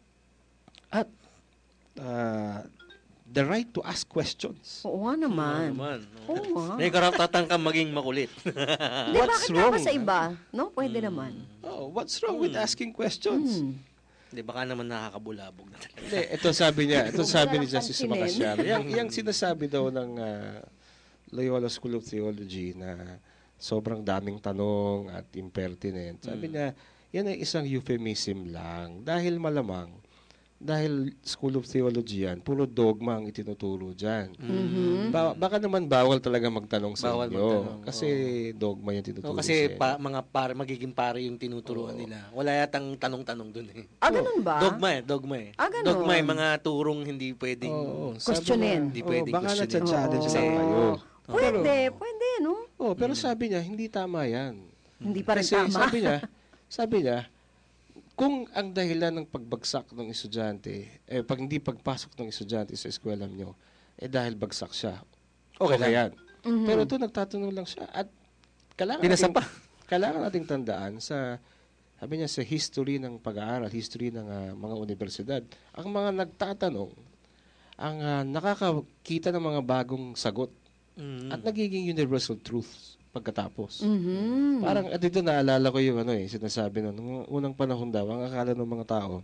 at ah, the right to ask questions. Oo nga naman. Naman. Oo nga. May karapatan kang maging makulit. Hindi, What's bakit wrong? naman sa iba? No? Pwede naman. Oh, what's wrong with asking questions? Hmm. Hindi, baka naman nakakabulabog na talaga. Hindi, ito sabi niya, ito sabi ni Justice pansinin. Macasyar. Yang, yang sinasabi daw ng ah, Loyola School of Theology na sobrang daming tanong at impertinent. Sabi niya, yan ay isang euphemism lang. Dahil malamang, dahil School of Theology yan, puro dogma ang itinuturo dyan. Ba- baka naman bawal talaga magtanong sa Bawal inyo. magtanong, Kasi dogma yung tinuturo No, sa kasi inyo. pa, mga par, magiging pare yung tinuturuan nila. Wala yatang tanong-tanong dun eh. Ah, ganun ba? Dogma eh, dogma eh. Ah, ganun. Dogma eh, mga turong hindi pwedeng... Oo, sabi Questionin. nga, Hindi oo, pwedeng baka questionin. na-challenge Oo. lang kayo. Pwede, pwede, no? Oh, pero sabi niya, hindi tama yan. Hindi pa rin Kasi tama. sabi niya, sabi niya, kung ang dahilan ng pagbagsak ng estudyante, eh, pag hindi pagpasok ng estudyante sa eskwela niyo, eh dahil bagsak siya, okay, lang. yan. Pero ito, nagtatanong lang siya. At kailangan Pinasa nating, pa. kailangan nating tandaan sa, sabi niya, sa history ng pag-aaral, history ng ah, mga universidad, ang mga nagtatanong, ang ah, nakakakita ng mga bagong sagot Mm. at nagiging universal truths pagkatapos. Mhm. Parang at dito naalala ko yung ano eh, sinasabi nun, nung unang panahon daw, ang akala ng mga tao,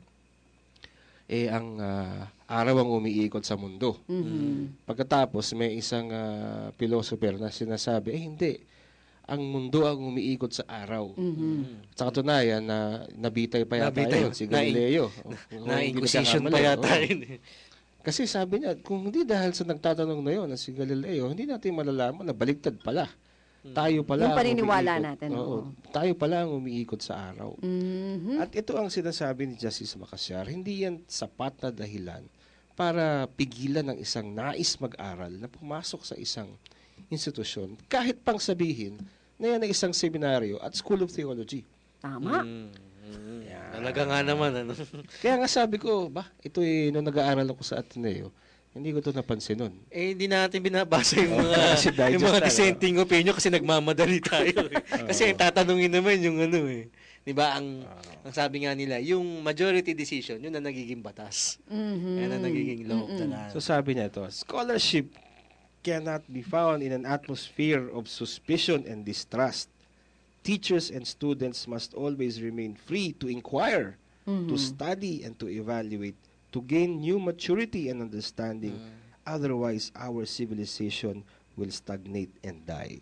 eh ang ah, araw ang umiikot sa mundo. Mhm. Pagkatapos may isang ah, philosopher na sinasabi, eh hindi, ang mundo ang umiikot sa araw. Mhm. Sa katunayan na nabitay pa yata Nabitay. yun, si Galileo. Kung Na hindi inquisition pa nagkakamali, yata oo. yun eh. Kasi sabi niya, kung hindi dahil sa nagtatanong na yun, na si Galileo, hindi natin malalaman na baliktad pala Tayo pala Yung ang paniniwala umiikot. natin, Oo, oo. tayo pala ang umiikot sa araw. Mhm. At ito ang sinasabi ni Justice Macasyar, hindi yan sapat na dahilan para pigilan ng isang nais mag-aral na pumasok sa isang institusyon, kahit pang sabihin na yan ay isang seminaryo at School of Theology. Tama. Mm, mm. Talaga nga naman. Ano? Kaya nga sabi ko, ba, ito eh, nung nag-aaral ako sa Ateneo, hindi ko ito napansin nun. Eh, hindi natin binabasa yung mga, Kasi digest yung mga lang, dissenting opinion kasi nagmamadali tayo. eh. Kasi ang tatanungin naman yung ano eh. Di ba, ang, ang sabi nga nila, yung majority decision, yun ang nagiging batas. Mhm. Yan ang nagiging law of the land. So sabi niya ito, scholarship cannot be found in an atmosphere of suspicion and distrust. Teachers and students must always remain free to inquire, to study, and to evaluate, to gain new maturity and understanding. Otherwise, our civilization will stagnate and die.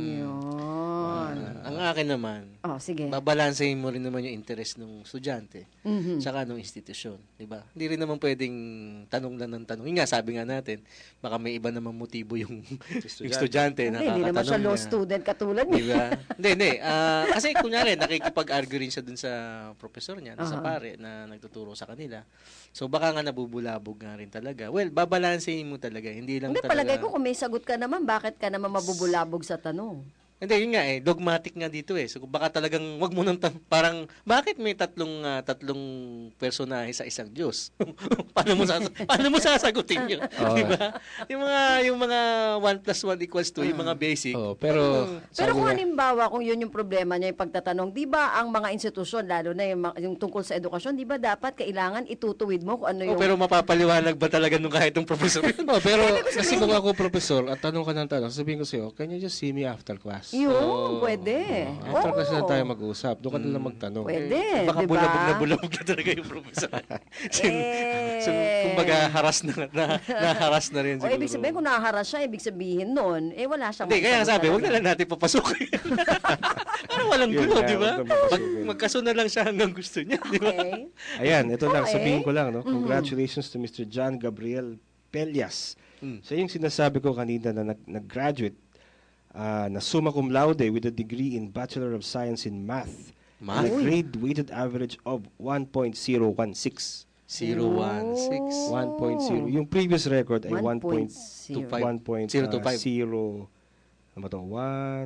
Yun. Ang akin naman, Oh, sige. babalansehin mo rin naman yung interest ng estudyante Mhm. tsaka ng institusyon, di ba? Hindi rin naman pwedeng tanong lang ng tanong. Yung nga, sabi nga natin, baka may iba namang motibo yung, yung estudyante na Hindi, hindi naman siya nakakatanong law na- student katulad Di niya. ba? Hindi, hindi. Ah, kasi kunyari, nakikipag-argue rin siya dun sa professor niya, dun sa Aha. pare na nagtuturo sa kanila. So baka nga nabubulabog nga rin talaga. Well, babalansehin mo talaga. Hindi lang Hindi, talaga. palagay ko kung may sagot ka naman, bakit ka naman mabubulabog sa tanong? Hindi, yun nga eh. Dogmatic nga dito eh. So baka talagang wag mo nang tan- parang bakit may tatlong ah, tatlong personahe sa isang Diyos? paano mo sas- paano mo sasagutin yun? Oo. Di ba? Yung mga yung mga one plus one equals two, yung mga basic. Oh, pero Pero sabi kung niya, halimbawa, kung yun yung problema niya, yung pagtatanong, di ba ang mga institusyon, lalo na yung, ma- yung tungkol sa edukasyon, di ba dapat kailangan itutuwid mo kung ano Oh, yung... pero mapapaliwanag ba talaga nung kahit yung professor yun? oh, pero kasi kung ako professor at tanong ka ng tanong, sabihin ko sa'yo, can you just see me after class? Yun, pwede. After Oo. class na tayo mag-uusap, doon ka na lang magtanong. Pwede, Baka di ba? bulabog na bulabog na talaga yung professor. so, Eh. so, kumbaga haras na, na, naharas na rin O siguro. ibig sabihin, kung naharas siya, ibig sabihin nun, eh wala siyang Hindi, kaya nga masagot sabi, huwag na talaga. lang natin papasukin. Parang walang Yun gulo, nga, di ba? huwag na papasukin. Mag, magkaso na lang siya hanggang gusto niya, di ba? Okay. Ayan, ito lang, Okay. sabihin ko lang, no? Congratulations to Mister John Gabriel Pelias. Mm. Siya yung sinasabi ko kanina na nag- nag-graduate ah, na summa cum laude with a degree in Bachelor of Science in Math. Math? And a grade weighted average of one point zero one six. zero one six. one point zero. Yung previous record ay one point two five. one point zero two five. zero. Ano ba to? one.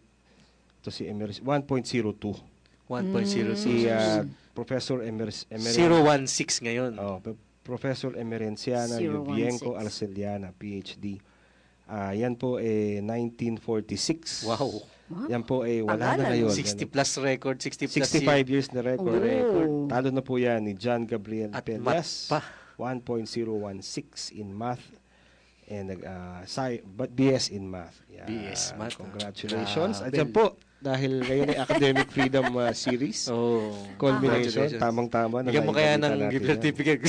Ito si Emeris. one point zero two. one point zero Si six. ah, Professor Emeris. Emeris zero one six ngayon. Oh, P- Professor Emerenciana zero one Yubienko six. Arceliana, P H D. Ah, yan po eh nineteen forty-six. Wow. Yan po eh wala Tagal, na ano? ngayon. sixty Yan. plus record, sixty plus sixty-five year. years na record. Oh. record. Talo na po yan ni John Gabriel At Pelias. math pa. one point zero one six in math and uh, sci- but B S in math. Yan. B S math, ah. Congratulations. Grabe. At yan po, dahil ngayon ay Academic Freedom uh, Series. Oh. Culmination, Congratulations. tamang-tama. na Bigyan mo kaya naibalita ng natin gift yan. certificate.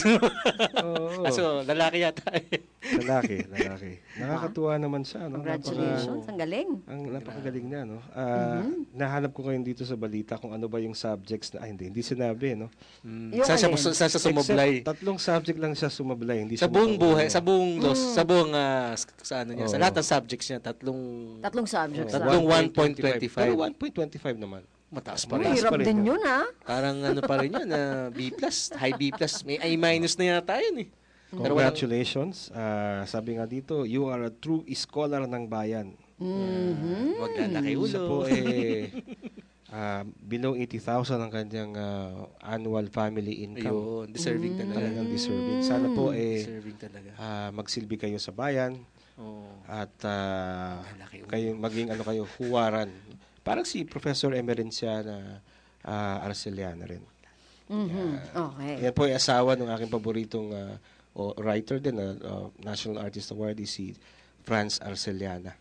Oo. Kaso, lalaki yata eh. Lalaki, lalaki. Nakakatuwa naman siya. No? Congratulations, ang galing. Napaka, ang napakagaling niya, no? Ah, Nahanap ko ngayon dito sa balita kung ano ba yung subjects na, ay hindi, hindi sinabi, no? Mm. Yung Saan siya, alin? saan siya sumablay? Except, tatlong subject lang siya sumablay. Hindi Sa siya buong makauwi, buhay, no? sa buong los, Mm. sa buong ah, s- sa ano niya, sa Oo. lahat ng subjects niya, tatlong Tatlong subjects. Oh, ah. Tatlong one point two five. Pero one point two five naman. mataas pa Uy, rin. Mataas hirap pa rin din yun. yun, ah. Parang ano pa rin yun, ah, B plus, high B plus, may A minus na yata yun eh. Pero walang- Congratulations. Ah, sabi nga dito, you are a true scholar ng bayan. Mhm. Wag lalaki Isa po ulo. eh, ah, below eighty thousand ang kanyang ah, annual family income. Ayun, deserving talaga. Talagang deserving. Sana po eh, Deserving talaga. ah, magsilbi kayo sa bayan Oo. at ah, Malaki ulo. kayo maging ano kayo huwaran. Parang si Professor Emerenciana uh, Arceliana rin. Mhm. Okay. Yan po ay asawa ng aking paboritong ah, o writer din, na ah, National Artist Award, si Franz Arceliana.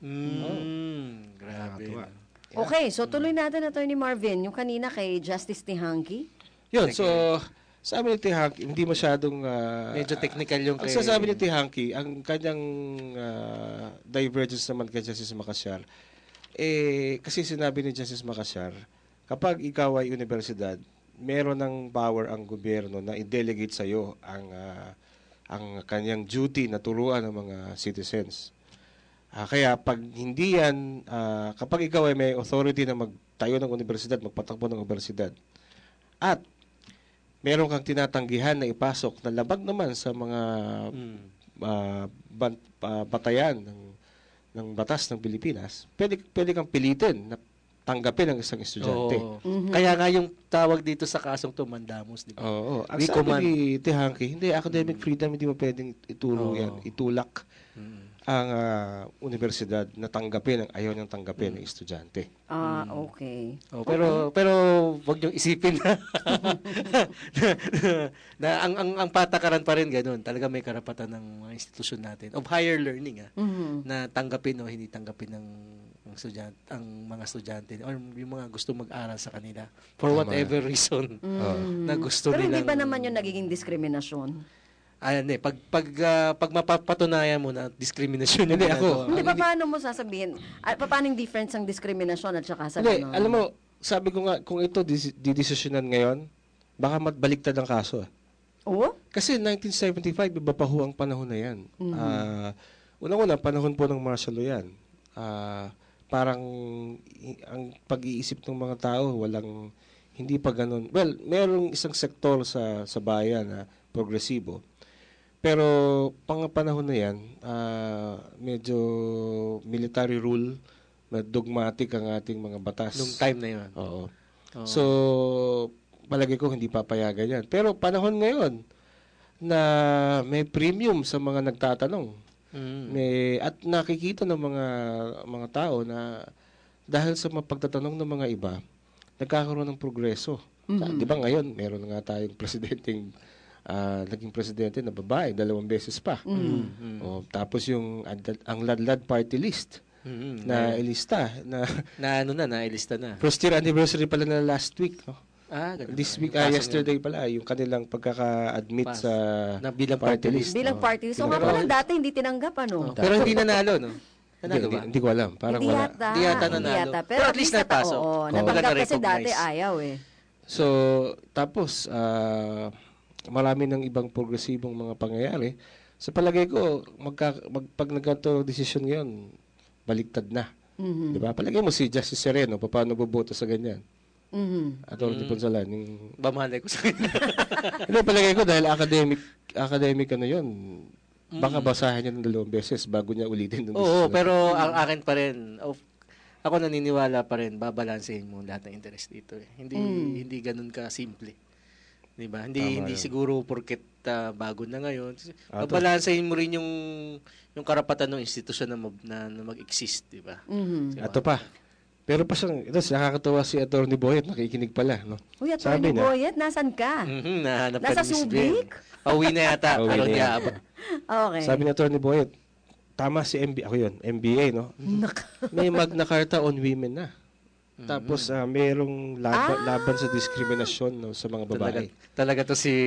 Mm, grabe. Nakakatuwa. Okay, so tuloy natin na ni Marvin. Yung kanina kay Justice Tihanki. Yun, so sabi ni Tihanki, hindi masyadong ah, Medyo technical yung ang kay- sasabi ni Tihanki, ang kanyang ah, divergence naman kay Justice Macasyar, eh, kasi sinabi ni Justice Macasyar, kapag ikaw ay universidad, meron ng power ang gobyerno na i-delegate sa iyo ang ah, ang kanyang duty na turuan ng mga citizens. Ah, kaya pag hindi yan, ah, kapag ikaw ay may authority na magtayo ng universidad, magpatakbo ng universidad, at meron kang tinatanggihan na ipasok na labag naman sa mga Mm. ah, ban- ah, batayan ng, ng batas ng Pilipinas, pwede, pwede kang pilitin na tanggapin ang isang estudyante. Oo. Kaya nga yung tawag dito sa kasong to, mandamus, di ba? Oo. Ang We sabi command. ni Tihanki, hindi, academic freedom, hindi mo pwedeng ituro Oo. yan, itulak Mm. ang ah, universidad na tanggapin ang ayaw niyang tanggapin Mm. ng estudyante. Ah, okay. Oh, pero pero wag niyo isipin na, na ang, ang ang patakaran pa rin ganoon. Talaga may karapatan ng mga institusyon natin of higher learning ah, Mhm. na tanggapin o hindi tanggapin ng ang estudyante, ang mga estudyante or yung mga gusto mag-aral sa kanila for Tama. whatever reason na gusto Pero hindi nilang ba naman yung nagiging diskriminasyon? Ayan eh, pag pag ah, pag mapapatunayan mo na discrimination yung Hindi, ako. ginagawa mo. Hindi, pa paano mo sasabihin? Ah, pa- paano yung difference ng diskriminasyon at saka sa Hindi, ganun? alam mo, sabi ko nga, kung ito dis- didesisyonan ngayon, baka matbaliktad ang kaso. eh. Oo? Kasi nineteen seventy-five, iba pa ho ang panahon na yan. Ah, unang-una, panahon po ng martial law yan. Ah, parang i- ang pag-iisip ng mga tao, walang, hindi pa ganun. Well, merong isang sektor sa, sa bayan na progresibo. Pero pang panahon na yan, ah, medyo military rule, na dogmatic ang ating mga batas. Nung time na yun. Oo. Oo. So, palagi ko hindi papayagan yan. Pero panahon ngayon na may premium sa mga nagtatanong. Mm. May, at nakikita ng mga mga tao na dahil sa mga pagtatanong ng mga iba, nagkakaroon ng progreso. Sa- Di ba ngayon, meron nga tayong presidenteng ah, naging presidente na babae, dalawang beses pa. Mm. O, tapos yung ang- ang ladlad party list Mm. na ilista na na ano na, nailista na. first year anniversary pala na last week. No? Ah, ganun. This na. week, Yung ah, pasok yesterday pala, yung kanilang pagkaka-admit Pass. sa Na bilang party list. Bilang party. So nga Pero- pala dati hindi tinanggap, ano? Oh, pero hindi nanalo, no? Hindi, Nanalo hindi, ba? hindi ko alam. Parang hindi wala. yata. Hindi yata Hindi nanalo. yata. Pero at least nata- napasok. Oo, Oo. natanggap Wala kasi dati na-recognize. ayaw eh. So, tapos, ah, marami ng ibang progresibong mga pangyayari. Sa palagay ko, magka, mag, pag nagkanto desisyon ngayon, baliktad na. Mhm. Di ba? Palagay mo si Justice Sereno, paano boboto sa ganyan? Mhm. At mm. Ponsalan, yung Bamalay ko sa kanya. Hindi, palagay ko dahil academic academic ano yun, baka basahin niya ng dalawang beses bago niya ulitin. Ng Oo, decision. pero ang akin pa rin, of, ako naniniwala pa rin, babalansehin mo lahat ng interest dito. Eh. Hindi hindi ganun ka simple. 'Di ba? Hindi Tama hindi yun. siguro porket ah, bago na ngayon. Ah, to- Babalansehin mo rin yung yung karapatan ng institusyon na, mag- na, na mag-exist, 'di ba? Mhm. Ito pa. Pero pa siyang, ito, nakakatawa si Attorney Boyet, nakikinig pala. No? Uy, Sabi Atty. niya- Boyet, nasan ka? Mhm, nahanap ka Nasa ni Miss Subic? Ben. Pauwi na yata. Pauwi pero na di yan. aabot. Okay. Sabi ni Attorney Boyet, tama si M B A, ako yun, M B A, no? May Magna Carta on women na. Tapos, ah, merong laban, laban sa diskriminasyon no, sa mga Talaga, babae. talaga to si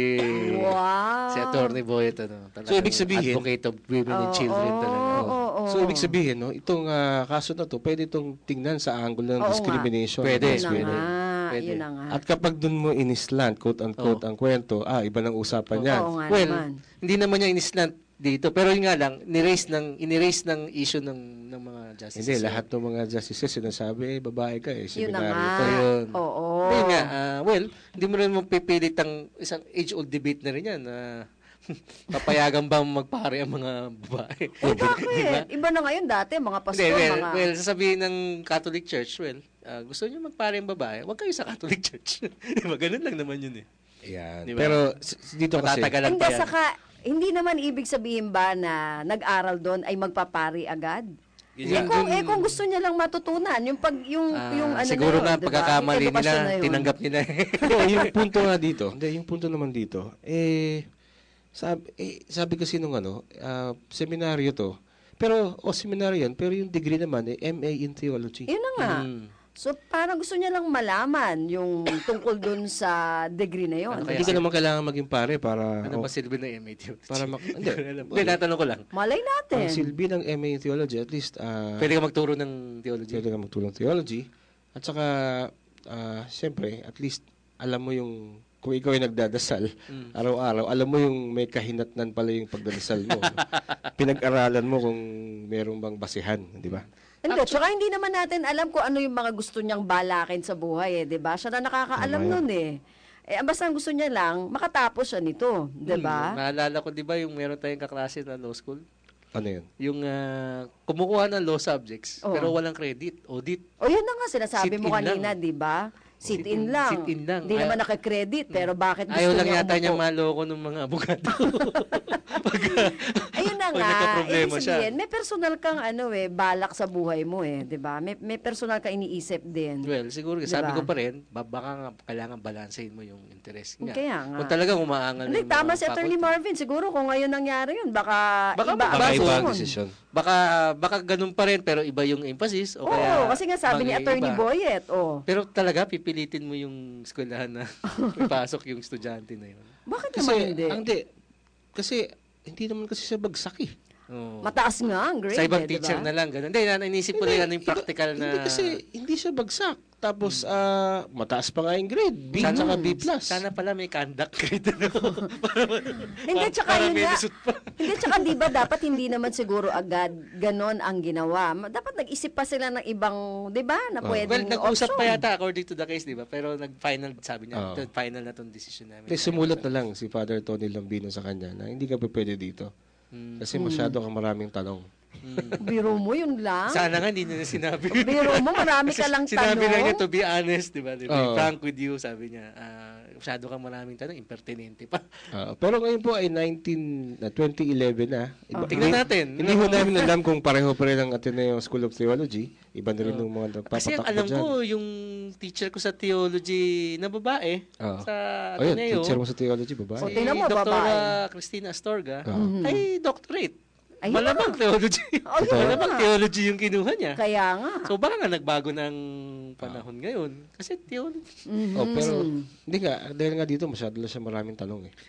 Wow. si Attorney Boyet, ano. Talagang So, ibig sabihin- advocate of women and children talaga. Oo, oo, oo. So, ibig sabihin, no, itong ah, kaso na to, pwede itong tingnan sa angulo ng Oo nga. discrimination. Pwede, against Yun na women. nga. Pwede. Yun na nga. At kapag dun mo inislant, quote-unquote, ang kwento, ah, iba ng usapan yan. Oo nga Well, naman. hindi naman niya inislant dito. Pero yun nga lang, niraise ng, iniraise ng issue ng, ng mga justices. Hindi, lahat ng mga justices sinasabi, eh, babae ka eh, Yun na seminaryo nga. to. Yun. Oo. Yun nga, ah, well, hindi mo rin mapipilit ang isang age-old debate na rin yan. na papayagan ba magpare ang mga babae? Eh, bakit? Iba na ngayon dati, mga pastor, Hindi, well, mga... well, sasabihin ng Catholic Church, well, ah, gusto niyo magpare ang babae, huwag kayo sa Catholic Church. Diba? Ganun lang naman yun eh. Yan. Di ba? Pero s- dito kasi, Matatagalan Hindi, pa yan. saka, hindi naman ibig sabihin ba na nag-aral doon ay magpapari agad? Eh Yun- kung, yun- eh kung gusto niya lang matutunan, yung pag, yung, Ah, yung ano siguro na, na, yun, diba? pagkakamali Yung edukasyon nila, na yun. tinanggap nila eh. hindi, yung punto nga dito, hindi, yung punto naman dito, eh, sabi, eh, sabi kasi nung ano, ah, seminaryo to, pero, o seminaryo yan, pero yung degree naman, eh, M A in Theology. Yun na nga. Mm. So, parang gusto niya lang malaman yung tungkol dun sa degree na yun. Ano Hindi ka naman kailangan maging pare para, Ano o- ba silbi ng M A Theology? para mak- hindi. Hindi, natanong ko lang. Malay natin. ang silbi ng M A in Theology, at least, ah, Pwede ka magturo ng theology. pwede ka magtulong theology, at saka, ah, siyempre, at least, alam mo yung kung ikaw ay nagdadasal, araw-araw, alam mo yung may kahinatnan pala yung pagdadasal mo. Pinag-aralan mo kung meron bang basihan, di ba? Hindi, tsaka hindi naman natin alam kung ano yung mga gusto niyang balakin sa buhay, eh, 'di ba? Siya na nakakaalam Tama yan. nun eh. Eh, ang basta ang gusto niya lang, makatapos siya nito, 'di ba? Hmm, naalala ko, di ba, yung meron tayong kaklase na law school? Ano yun? Yung ah, kumukuha ng law subjects, Oo. pero walang credit, audit. O yun na nga sinasabi mo Sit-in kanina, lang. 'di ba? Sit, Sit-in- in lang. sit-in lang. Hindi Ayaw- naman naka-credit, pero bakit gusto Ayaw lang niya yata niyang umupo? maloko ng mga abogado. Pag, Ayun na pag nga, nagka-problema ibig siya. sabihin, may personal kang ano eh, balak sa buhay mo eh, 'di ba? May may personal ka iniisip din. Well, siguro, Diba? sabi ko pa rin, ba- baka nga kailangan balansehin mo yung interest nga. Kaya nga. Kung talagang umaangal Hindi, yung tama mga si Attorney faculty, Marvin. Siguro kung ngayon nangyari yun, baka, Baka iba Baka ang iba ang susunod. desisyon. Baka, baka ganun pa rin, pero iba yung emphasis. O Oo, kaya, kasi nga sabi ni bagay Attorney iba. Boyet, oh. Pero talaga, pipilitin mo yung eskwelahan na ipasok yung estudyante na yun. Bakit Kasi, naman hindi? ang di, kasi, hindi naman kasi siya bagsak eh. Oo. Mataas nga ang grade, Sa ibang eh, teacher diba? na lang, ganun. Hindi, na, naisip ko lang ano yung iba- practical na... Hindi kasi, hindi siya bagsak. Tapos, ah, mataas pa nga yung grade. B Sana- tsaka B plus. Sana pala may conduct grade. Ano? Hindi, Para- tsaka para yun may nga. result pa. Hindi, tsaka di ba dapat hindi naman siguro agad ganon ang ginawa. Ma- Dapat nag-isip pa sila ng ibang, di ba, na Oh. pwedeng Well, nag-usap pa option. yata according to the case, di ba? Pero nag-final, sabi niya, Oo. "Ito, final na tong decision namin. Hindi, sumulat na lang si Father Tony Lambino sa kanya na hindi ka pa pwede dito. Hmm. Kasi masyado kang maraming tanong. Biro mo, yun lang. Sana nga hindi niya na sinabi. Biro mo, marami ka lang Sinabi lang niya, tanong. to be honest, di ba? To be Oo. frank with you, sabi niya, ah, masyado kang maraming tanong, impertinente pa. Ah, pero ngayon po ay nineteen, na twenty eleven na. Iba, Tingnan hindi- natin. Hindi ho namin alam kung pareho pa rin ang Ateneo School of Theology. Iba na rin yung mga Kasi nagpapatakbo alam dyan. ko, yung teacher ko sa theology na babae, Oo. sa O yun, Ateneo, teacher mo sa theology, babae. O, si tingnan mo, Doktora babae. Christina Astorga, Oo. ay doctorate. Ayun Malamang theology. Oh, yun Malamang nga. theology yung kinuha niya. Kaya nga. So baka nga nagbago ng panahon ngayon. Kasi theology. Mhm. Oh, pero hindi nga, dahil nga dito masyado lang siya maraming tanong eh.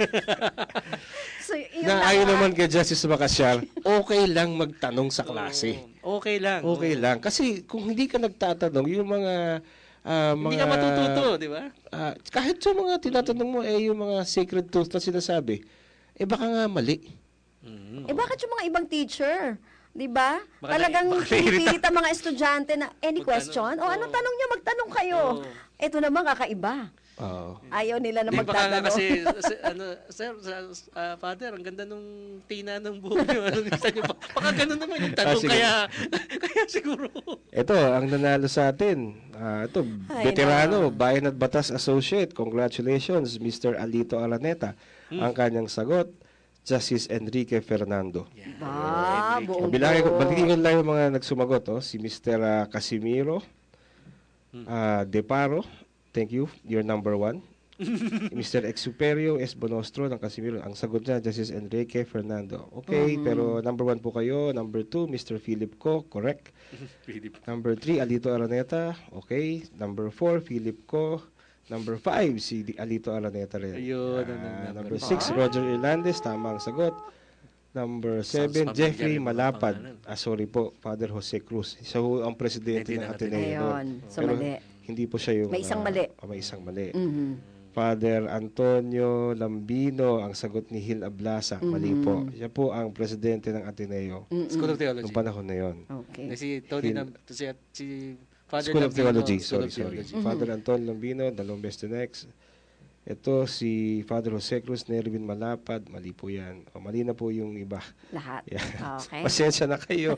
So, yun Na lang ayon nga. naman kay Justice Macasyar, okay lang magtanong sa klase. Oo, okay lang. Okay Oo. lang. Kasi kung hindi ka nagtatanong, yung mga ah, mga Hindi ka matututo, di ba? ah, kahit sa mga tinatanong mo eh yung mga sacred truths na sinasabi, eh baka nga mali. Eh bakit yung mga ibang teacher? 'Di ba? Baka Talagang na- baka nairita. pinipilit ang mga estudyante na any Magtanong. question? O anong Oo. tanong niyo? Magtanong kayo. Oo. Ito naman kakaiba. Oo. Ayaw nila na Di baka nga magtatanong. kasi, si- ano, sir, sa- ah, father, ang ganda nung tina ng buhok niyo. Ano gusto niyo pa? Baka ganun naman yung tanong. Ah, sige. kaya, kaya siguro. Ito, ang nanalo sa atin. Ah, ito, Ay, veterano, Bayan at Batas Associate. Congratulations, Mister Alito Araneta. Hmm. Ang kanyang sagot, Justice Enrique Fernando. Ah, buong Bilangin ko, buo. batiin lang yung mga nagsumagot. Oh. Si Mister ah, Casimiro Hmm. ah, Deparo, thank you, you're number one. Mister Exuperio S. Bonostro ng Casimiro. Ang sagot niya, Justice Enrique Fernando. Okay, Mm-hmm. pero number one po kayo. Number two, Mister Philip Co. Correct. Number three, Alito Araneta. Okay. Number four, Philip Co. Number five, si Di- Alito Araneta rin. Ayun, Ah, ano, number number six, Roger Irlandes. Tama ang sagot. Number seven, familiar Jeffrey yung mga Malapad. pangalan. Ah, sorry po, Father Jose Cruz. Siya ho ang presidente Hindi ng na natin. Ateneo. Ayun, so Pero mali. hindi po siya yung... May isang ah, mali. oh, may isang mali. Mhm. Father Antonio Lambino, ang sagot ni Hil Ablasa. Mali po. Siya po ang presidente ng Ateneo School of Theology. noong panahon na yon. Okay. Na si Tony, Hin- Nam, si, si Father School of Lambino, Theology. School Sorry, of sorry. Theology. Father Antonio Lambino, dalawang best next. Ito si Father Jose Cruz, Nervin Malapad. Mali po yan. O, mali na po yung iba. Lahat. Yeah. Okay. Pasensya na kayo.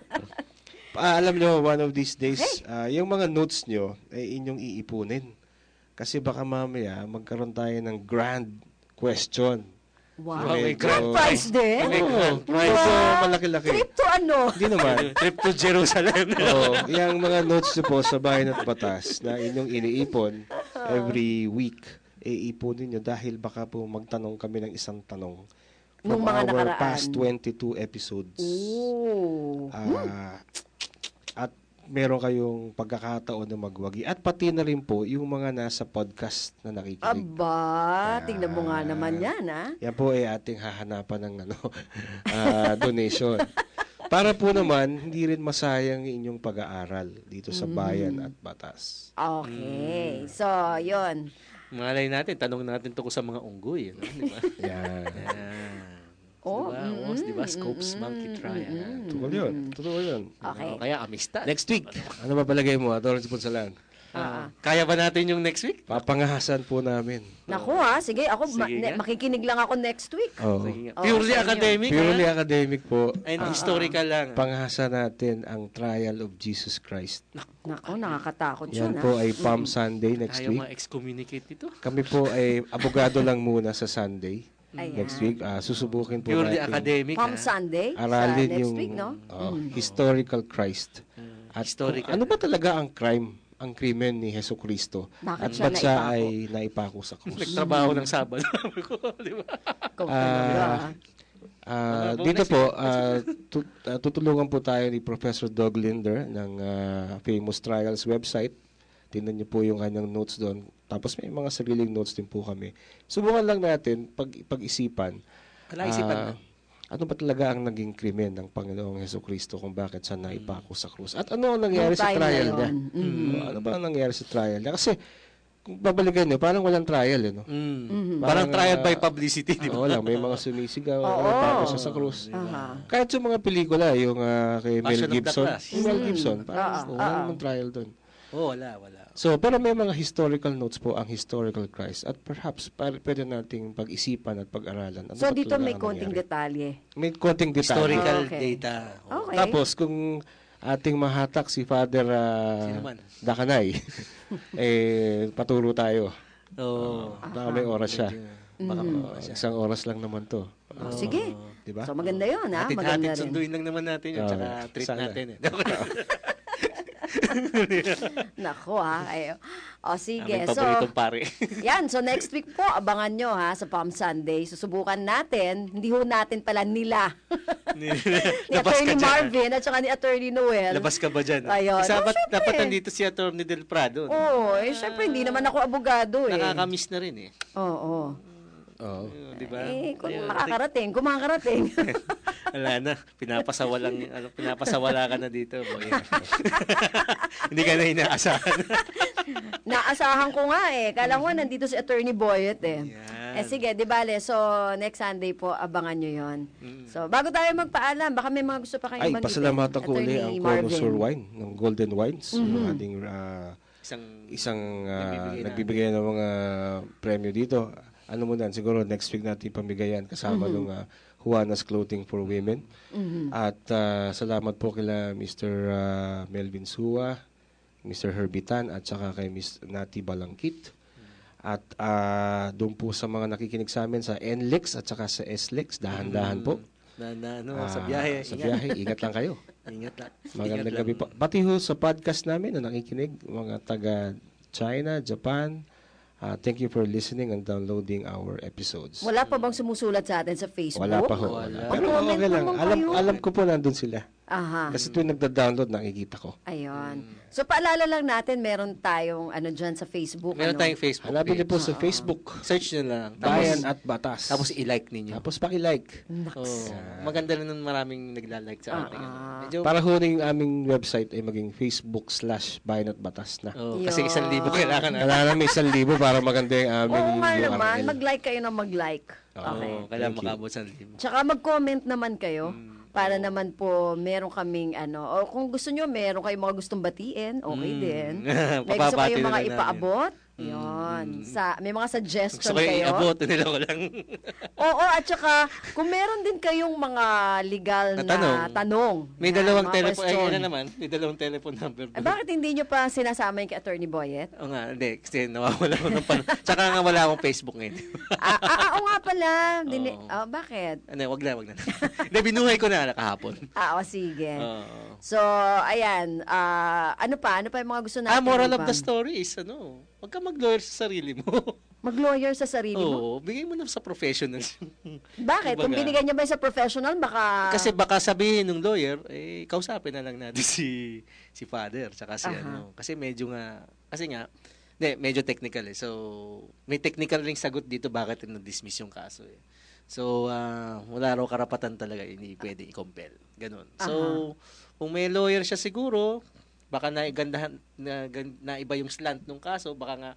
Ah, alam nyo, one of these days, ah, yung mga notes nyo ay inyong iipunin. Kasi baka mamaya magkaroon tayo ng grand question. Wow. Wow, may Medyo- Grand prize din? Oo, grand prize. medyo Wow. malaki-laki. Trip to ano? Hindi naman. Trip to Jerusalem. Oo, yung mga notes nyo po sa Bayan at Batas na inyong iniipon every week, iipunin nyo dahil baka po magtanong kami ng isang tanong Nung from mga our nakaraan. past twenty-two episodes. Ooh. Ah, at meron kayong pagkakataon na magwagi. At pati na rin po yung mga nasa podcast na nakikinig. Aba, tingnan mo nga naman yan, ha? Yan po ay ating hahanapan ng ano, ah, donation. Para po naman, hindi rin masayang inyong pag-aaral dito sa Bayan at Batas. Okay. So, yun. Malay natin, tanong natin tungkol sa mga unggoy. Ano? Di ba? Yan. Yan. Oh, diba? mm-mm, Oh, di ba? Scopes Monkey Trial. Totoo yun. Totoo yun. Okay. O, kaya amistad. Next week, ano ba palagay mo, Atty. Punsalan? Ah, kaya ba natin yung next week? Papangahasan po namin. Naku ha, sige, ako ma- Sige ne- nga. makikinig lang ako next week. Oh. Sige nga. Oh, Purely sa inyo. academic, Purely ha? academic po. And historical lang. Panghasa natin ang trial of Jesus Christ. Naku, nakakatakot Yan yun po ha. ay Palm Sunday next Ayaw week. ma-excommunicate ito. Kami po ay abogado lang muna sa Sunday. Ayan. Next week, ah, susubukin po Purely natin academic, Palm ha? Sunday aralin sa next yung week, no? oh, historical Christ. At historical. kung ano ba talaga ang crime, ang krimen ni Hesus Kristo? Bakit At siya ba't siya naipako? ay naipako sa krus? Nagtrabaho ng Sabado. Di ba? Ikaw Ah, talaga, ha? Ah, Ano, dito next po, ah, tut- ah, tutulungan po tayo ni Professor Doug Linder ng ah, Famous Trials website. Tingnan niyo po yung kanyang notes doon. Tapos may mga sariling notes din po kami. Subukan lang natin pag pag-isipan. Palaisipan ah, lang. ano ba talaga ang naging krimen ng Panginoong Hesukristo kung bakit siya naipako sa krus? At ano ang nangyari Yung sa time trial na niya? yun. Mm. Oh, ano ba ang nangyari sa trial niya? Kasi kung babalikan niyo, parang walang trial, eh, no? Mm. Parang Parang, trial by ah, publicity, di ba? Oo lang, may mga sumisigaw, Oo. napako siya sa krus. Aha. Kahit sa mga pelikula, yung ah, kay Mel Passion of the Gibson, Christ. yung Mel Gibson, parang Ah, oh, wala namang trial doon. Oh, wala, wala. So, pero may mga historical notes po ang historical Christ at perhaps pa- pwede nating pag-isipan at pag-aralan. Ano So ba dito talaga may ang konting nangyari? detalye. May konting detalye. Historical Okay. data. Oh. Okay. Tapos, kung ating mahatak si Father ah, Sino man? Dakanay, eh, paturo tayo. Oh. Baka may oras siya. Baka Oh, isang oras lang naman to. Oh, sige. Diba? So maganda yun, ha? Hatid-hatid Maganda rin. sunduin lang naman natin yun. Oo, Tsaka treat sana. natin eh. Nako, ha? Ay, o, sige. Aming So, paboritong pare. yan. So, next week po, abangan nyo, ha? Sa Palm Sunday. Susubukan natin. Hindi ho natin pala nila. ni Labas ka Attorney dyan. Marvin at saka ni Attorney Noel. Labas ka ba dyan? Ayun. Isa, Oh, ba't syempre. dapat nandito si Atty. Del Prado? Oo. Eh, syempre, hindi naman ako abogado, eh. Nakakamiss na rin eh. Oo. Oo. Oh, di ba? Eh, kung Ayun, makakarating, kung makakarating. Wala na. Pinapasawalang, ano, pinapasawala ka na dito. Boy. Hindi ka na inaasahan. Naasahan ko nga eh. Kala ko nandito si Attorney Boyet eh. Yan. Eh sige, di bale. So, next Sunday po, abangan nyo yon. So, bago tayo magpaalam, baka may mga gusto pa kayong Ay, banggitin. pasalamatan ko uli ang Attorney Marvin. Connoisseur Wine ng Golden Wines. Yung ating ah, Isang, isang ah, Nagbibigay na. nagbibigay ng mga premyo dito. Ano mo na, siguro next week natin pamigayan kasama ng uh, Juana's Clothing for Women. At ah, salamat po kila Mister ah, Melvin Sua, Mister Herbie Tan, at saka kay Miss Nati Balangkit. At ah, doon po sa mga nakikinig sa amin sa N L E X at saka sa S L E X, dahan-dahan po. na, na, ano, Ah, sa biyahe. Sa ingat. biyahe, ingat lang kayo. Ingat lang. Magandang Ingat gabi lang. po. Pati ho sa podcast namin na nakikinig, mga taga China, Japan, ah, thank you for listening and downloading our episodes. Wala pa bang sumusulat sa atin sa Facebook? Wala pa ho. Wala. Pero Mag-comment okay lang. naman Alam, kayo. alam ko po nandun sila. Aha. Kasi tuwing nagda-download, nakikita ko. Ayun. So, paalala lang natin, meron tayong ano dyan sa Facebook. Meron ano? tayong Facebook Hanapin niyo page. po sa Facebook. Search nyo lang. Bayan Tapos, at Batas. tapos i-like ninyo. Tapos paki-like. Oh, maganda rin nung maraming nagla-like sa ating. ano. Medyo, Para ho rin aming website ay maging Facebook slash Bayan at Batas na. oh, kasi isang libo kailangan na. Kailangan may isang libo para maganda yung aming Oo nga U R L. naman, mag-like kayo na mag-like. Okay. Oh, kailangan Thank you. makabot sa libo. Tsaka mag-comment naman kayo Hmm. para naman po meron kaming ano, o kung gusto nyo, meron kayong mga gustong batiin, okay Mm. din. May gusto Papabati kayong na mga lang ipaabot, yun. Sa, may mga suggestion Gusto ko yung kayo. i-abot, nila ko lang. Oo, at saka kung meron din kayong mga legal na, Na tanong. tanong. May yan, dalawang mga telephone, ay question. ano naman, may dalawang telephone number. Eh, bakit hindi nyo pa sinasama yung kay Attorney Boyet? Oo nga, hindi, kasi nawawala ko ng panahon. Tsaka nga wala akong Facebook ngayon. ah, ah, ah, oo nga pala. Dini- Oo. ah, bakit? Ano, wag na, wag na. Hindi, binuhay ko na kahapon. Ah, o sige. Oo. So, ayan. ah, ano pa? Ano pa yung mga gusto natin? Ah, moral of iba? the story is, ano, wag ka mag-lawyer sa sarili mo. Mag-lawyer sa sarili mo? Oo, bigay mo na sa professionals. Bakit? Kung Kumbaga, binigyan niya ba sa professional, baka... Kasi baka sabihin ng lawyer, eh, kausapin na lang natin si si father, tsaka si Aha. ano. Kasi medyo nga, kasi nga, hindi, medyo technical eh. So, may technical ring sagot dito bakit na-dismiss yung kaso eh. So, ah, wala raw karapatan talaga, hindi pwede i-compel. Ganun. So, kung may lawyer siya siguro, baka naigandahan, na, gan- naiba yung slant ng kaso, baka nga,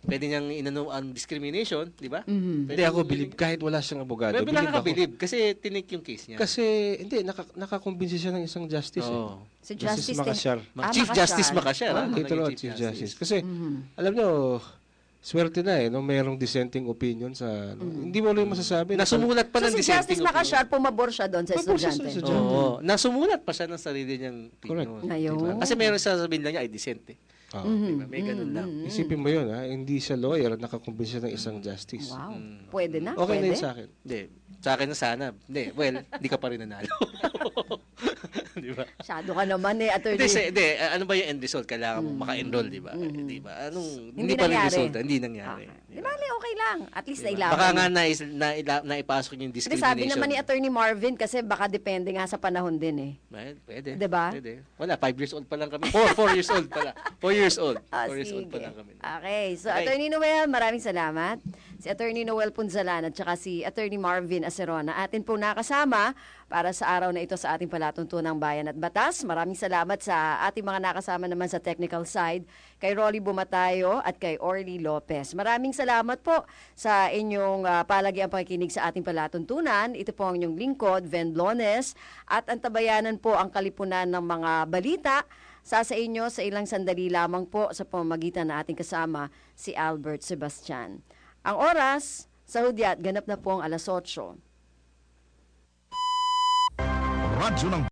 pwede niyang inano ang discrimination, di ba? Mhm. Pwede Hindi ako niyang- believe, kahit wala siyang abogado, Pero believe lang ako. ka believe kasi tinik yung case niya. Kasi, hindi, naka, nakakumbinsi siya ng isang justice. Eh. Oo. Si Justice Justice Makasyar. Ah, Chief Makasyar. Justice Makasyar. Ah, ah, later on, naging Chief Justice. Kasi, Mhm. alam nyo, swerte na eh, no, mayroong dissenting opinion sa, no, hindi mo lang masasabi. na- Nasumulat pa So ng si dissenting Justice Makasyar, pumabor siya doon sa Pumabor siya estudyante. sa estudyante. Oo. Nasumulat pa siya ng sarili niyang Correct. opinion. Ayun. Diba? Kasi meron sasabihin lang niya ay dissent eh. Ah. Diba? May ganun lang. Isipin mo yun, ha? Hindi siya lawyer, nakakumbinsi ng isang justice. Wow. Mm. Pwede na? Okay na Pwede? yun sa akin. Hindi. Sa akin na sana. Hindi. Well, hindi ka pa rin nanalo. Di ba? Masyado ka naman eh, attorney. Hindi, sa- hindi. Ano ba yung end result? Kailangan mo maka-enroll, di ba? Di ba? Anong, hindi, Hindi pa rin nangyari. result. Hindi nangyari. Okay. Di Di ba? ba, okay lang. At least Diba? nailaban. Baka mo. nga nais, na, na, naipasok yung Hindi, discrimination. sabi naman ni Attorney Marvin kasi baka depende nga sa panahon din eh. Well, pwede. Diba? Pwede. Wala, five years old pa lang kami. Four, four years old pala. Four years old. Ah, Four years old pa sige. lang kami. Okay. So, Okay. Attorney Noel, maraming salamat. Si Attorney Noel Punzalan at saka si Attorney Marvin Acerona. Atin po nakasama para sa araw na ito sa ating palatuntunang Bayan at Batas. Maraming salamat sa ating mga nakasama naman sa technical side, kay Rolly Bumatayo at kay Orly Lopez. Maraming salamat po sa inyong uh, palagiang pakikinig sa ating palatuntunan. Ito po ang inyong lingkod, Ven Blones, at antabayanan po ang kalipunan ng mga balita sa sa inyo sa ilang sandali lamang po sa pamamagitan ng ating kasama si Albert Sebastian. Ang oras sa hudyat, ganap na po ang alas otso. Radyo ng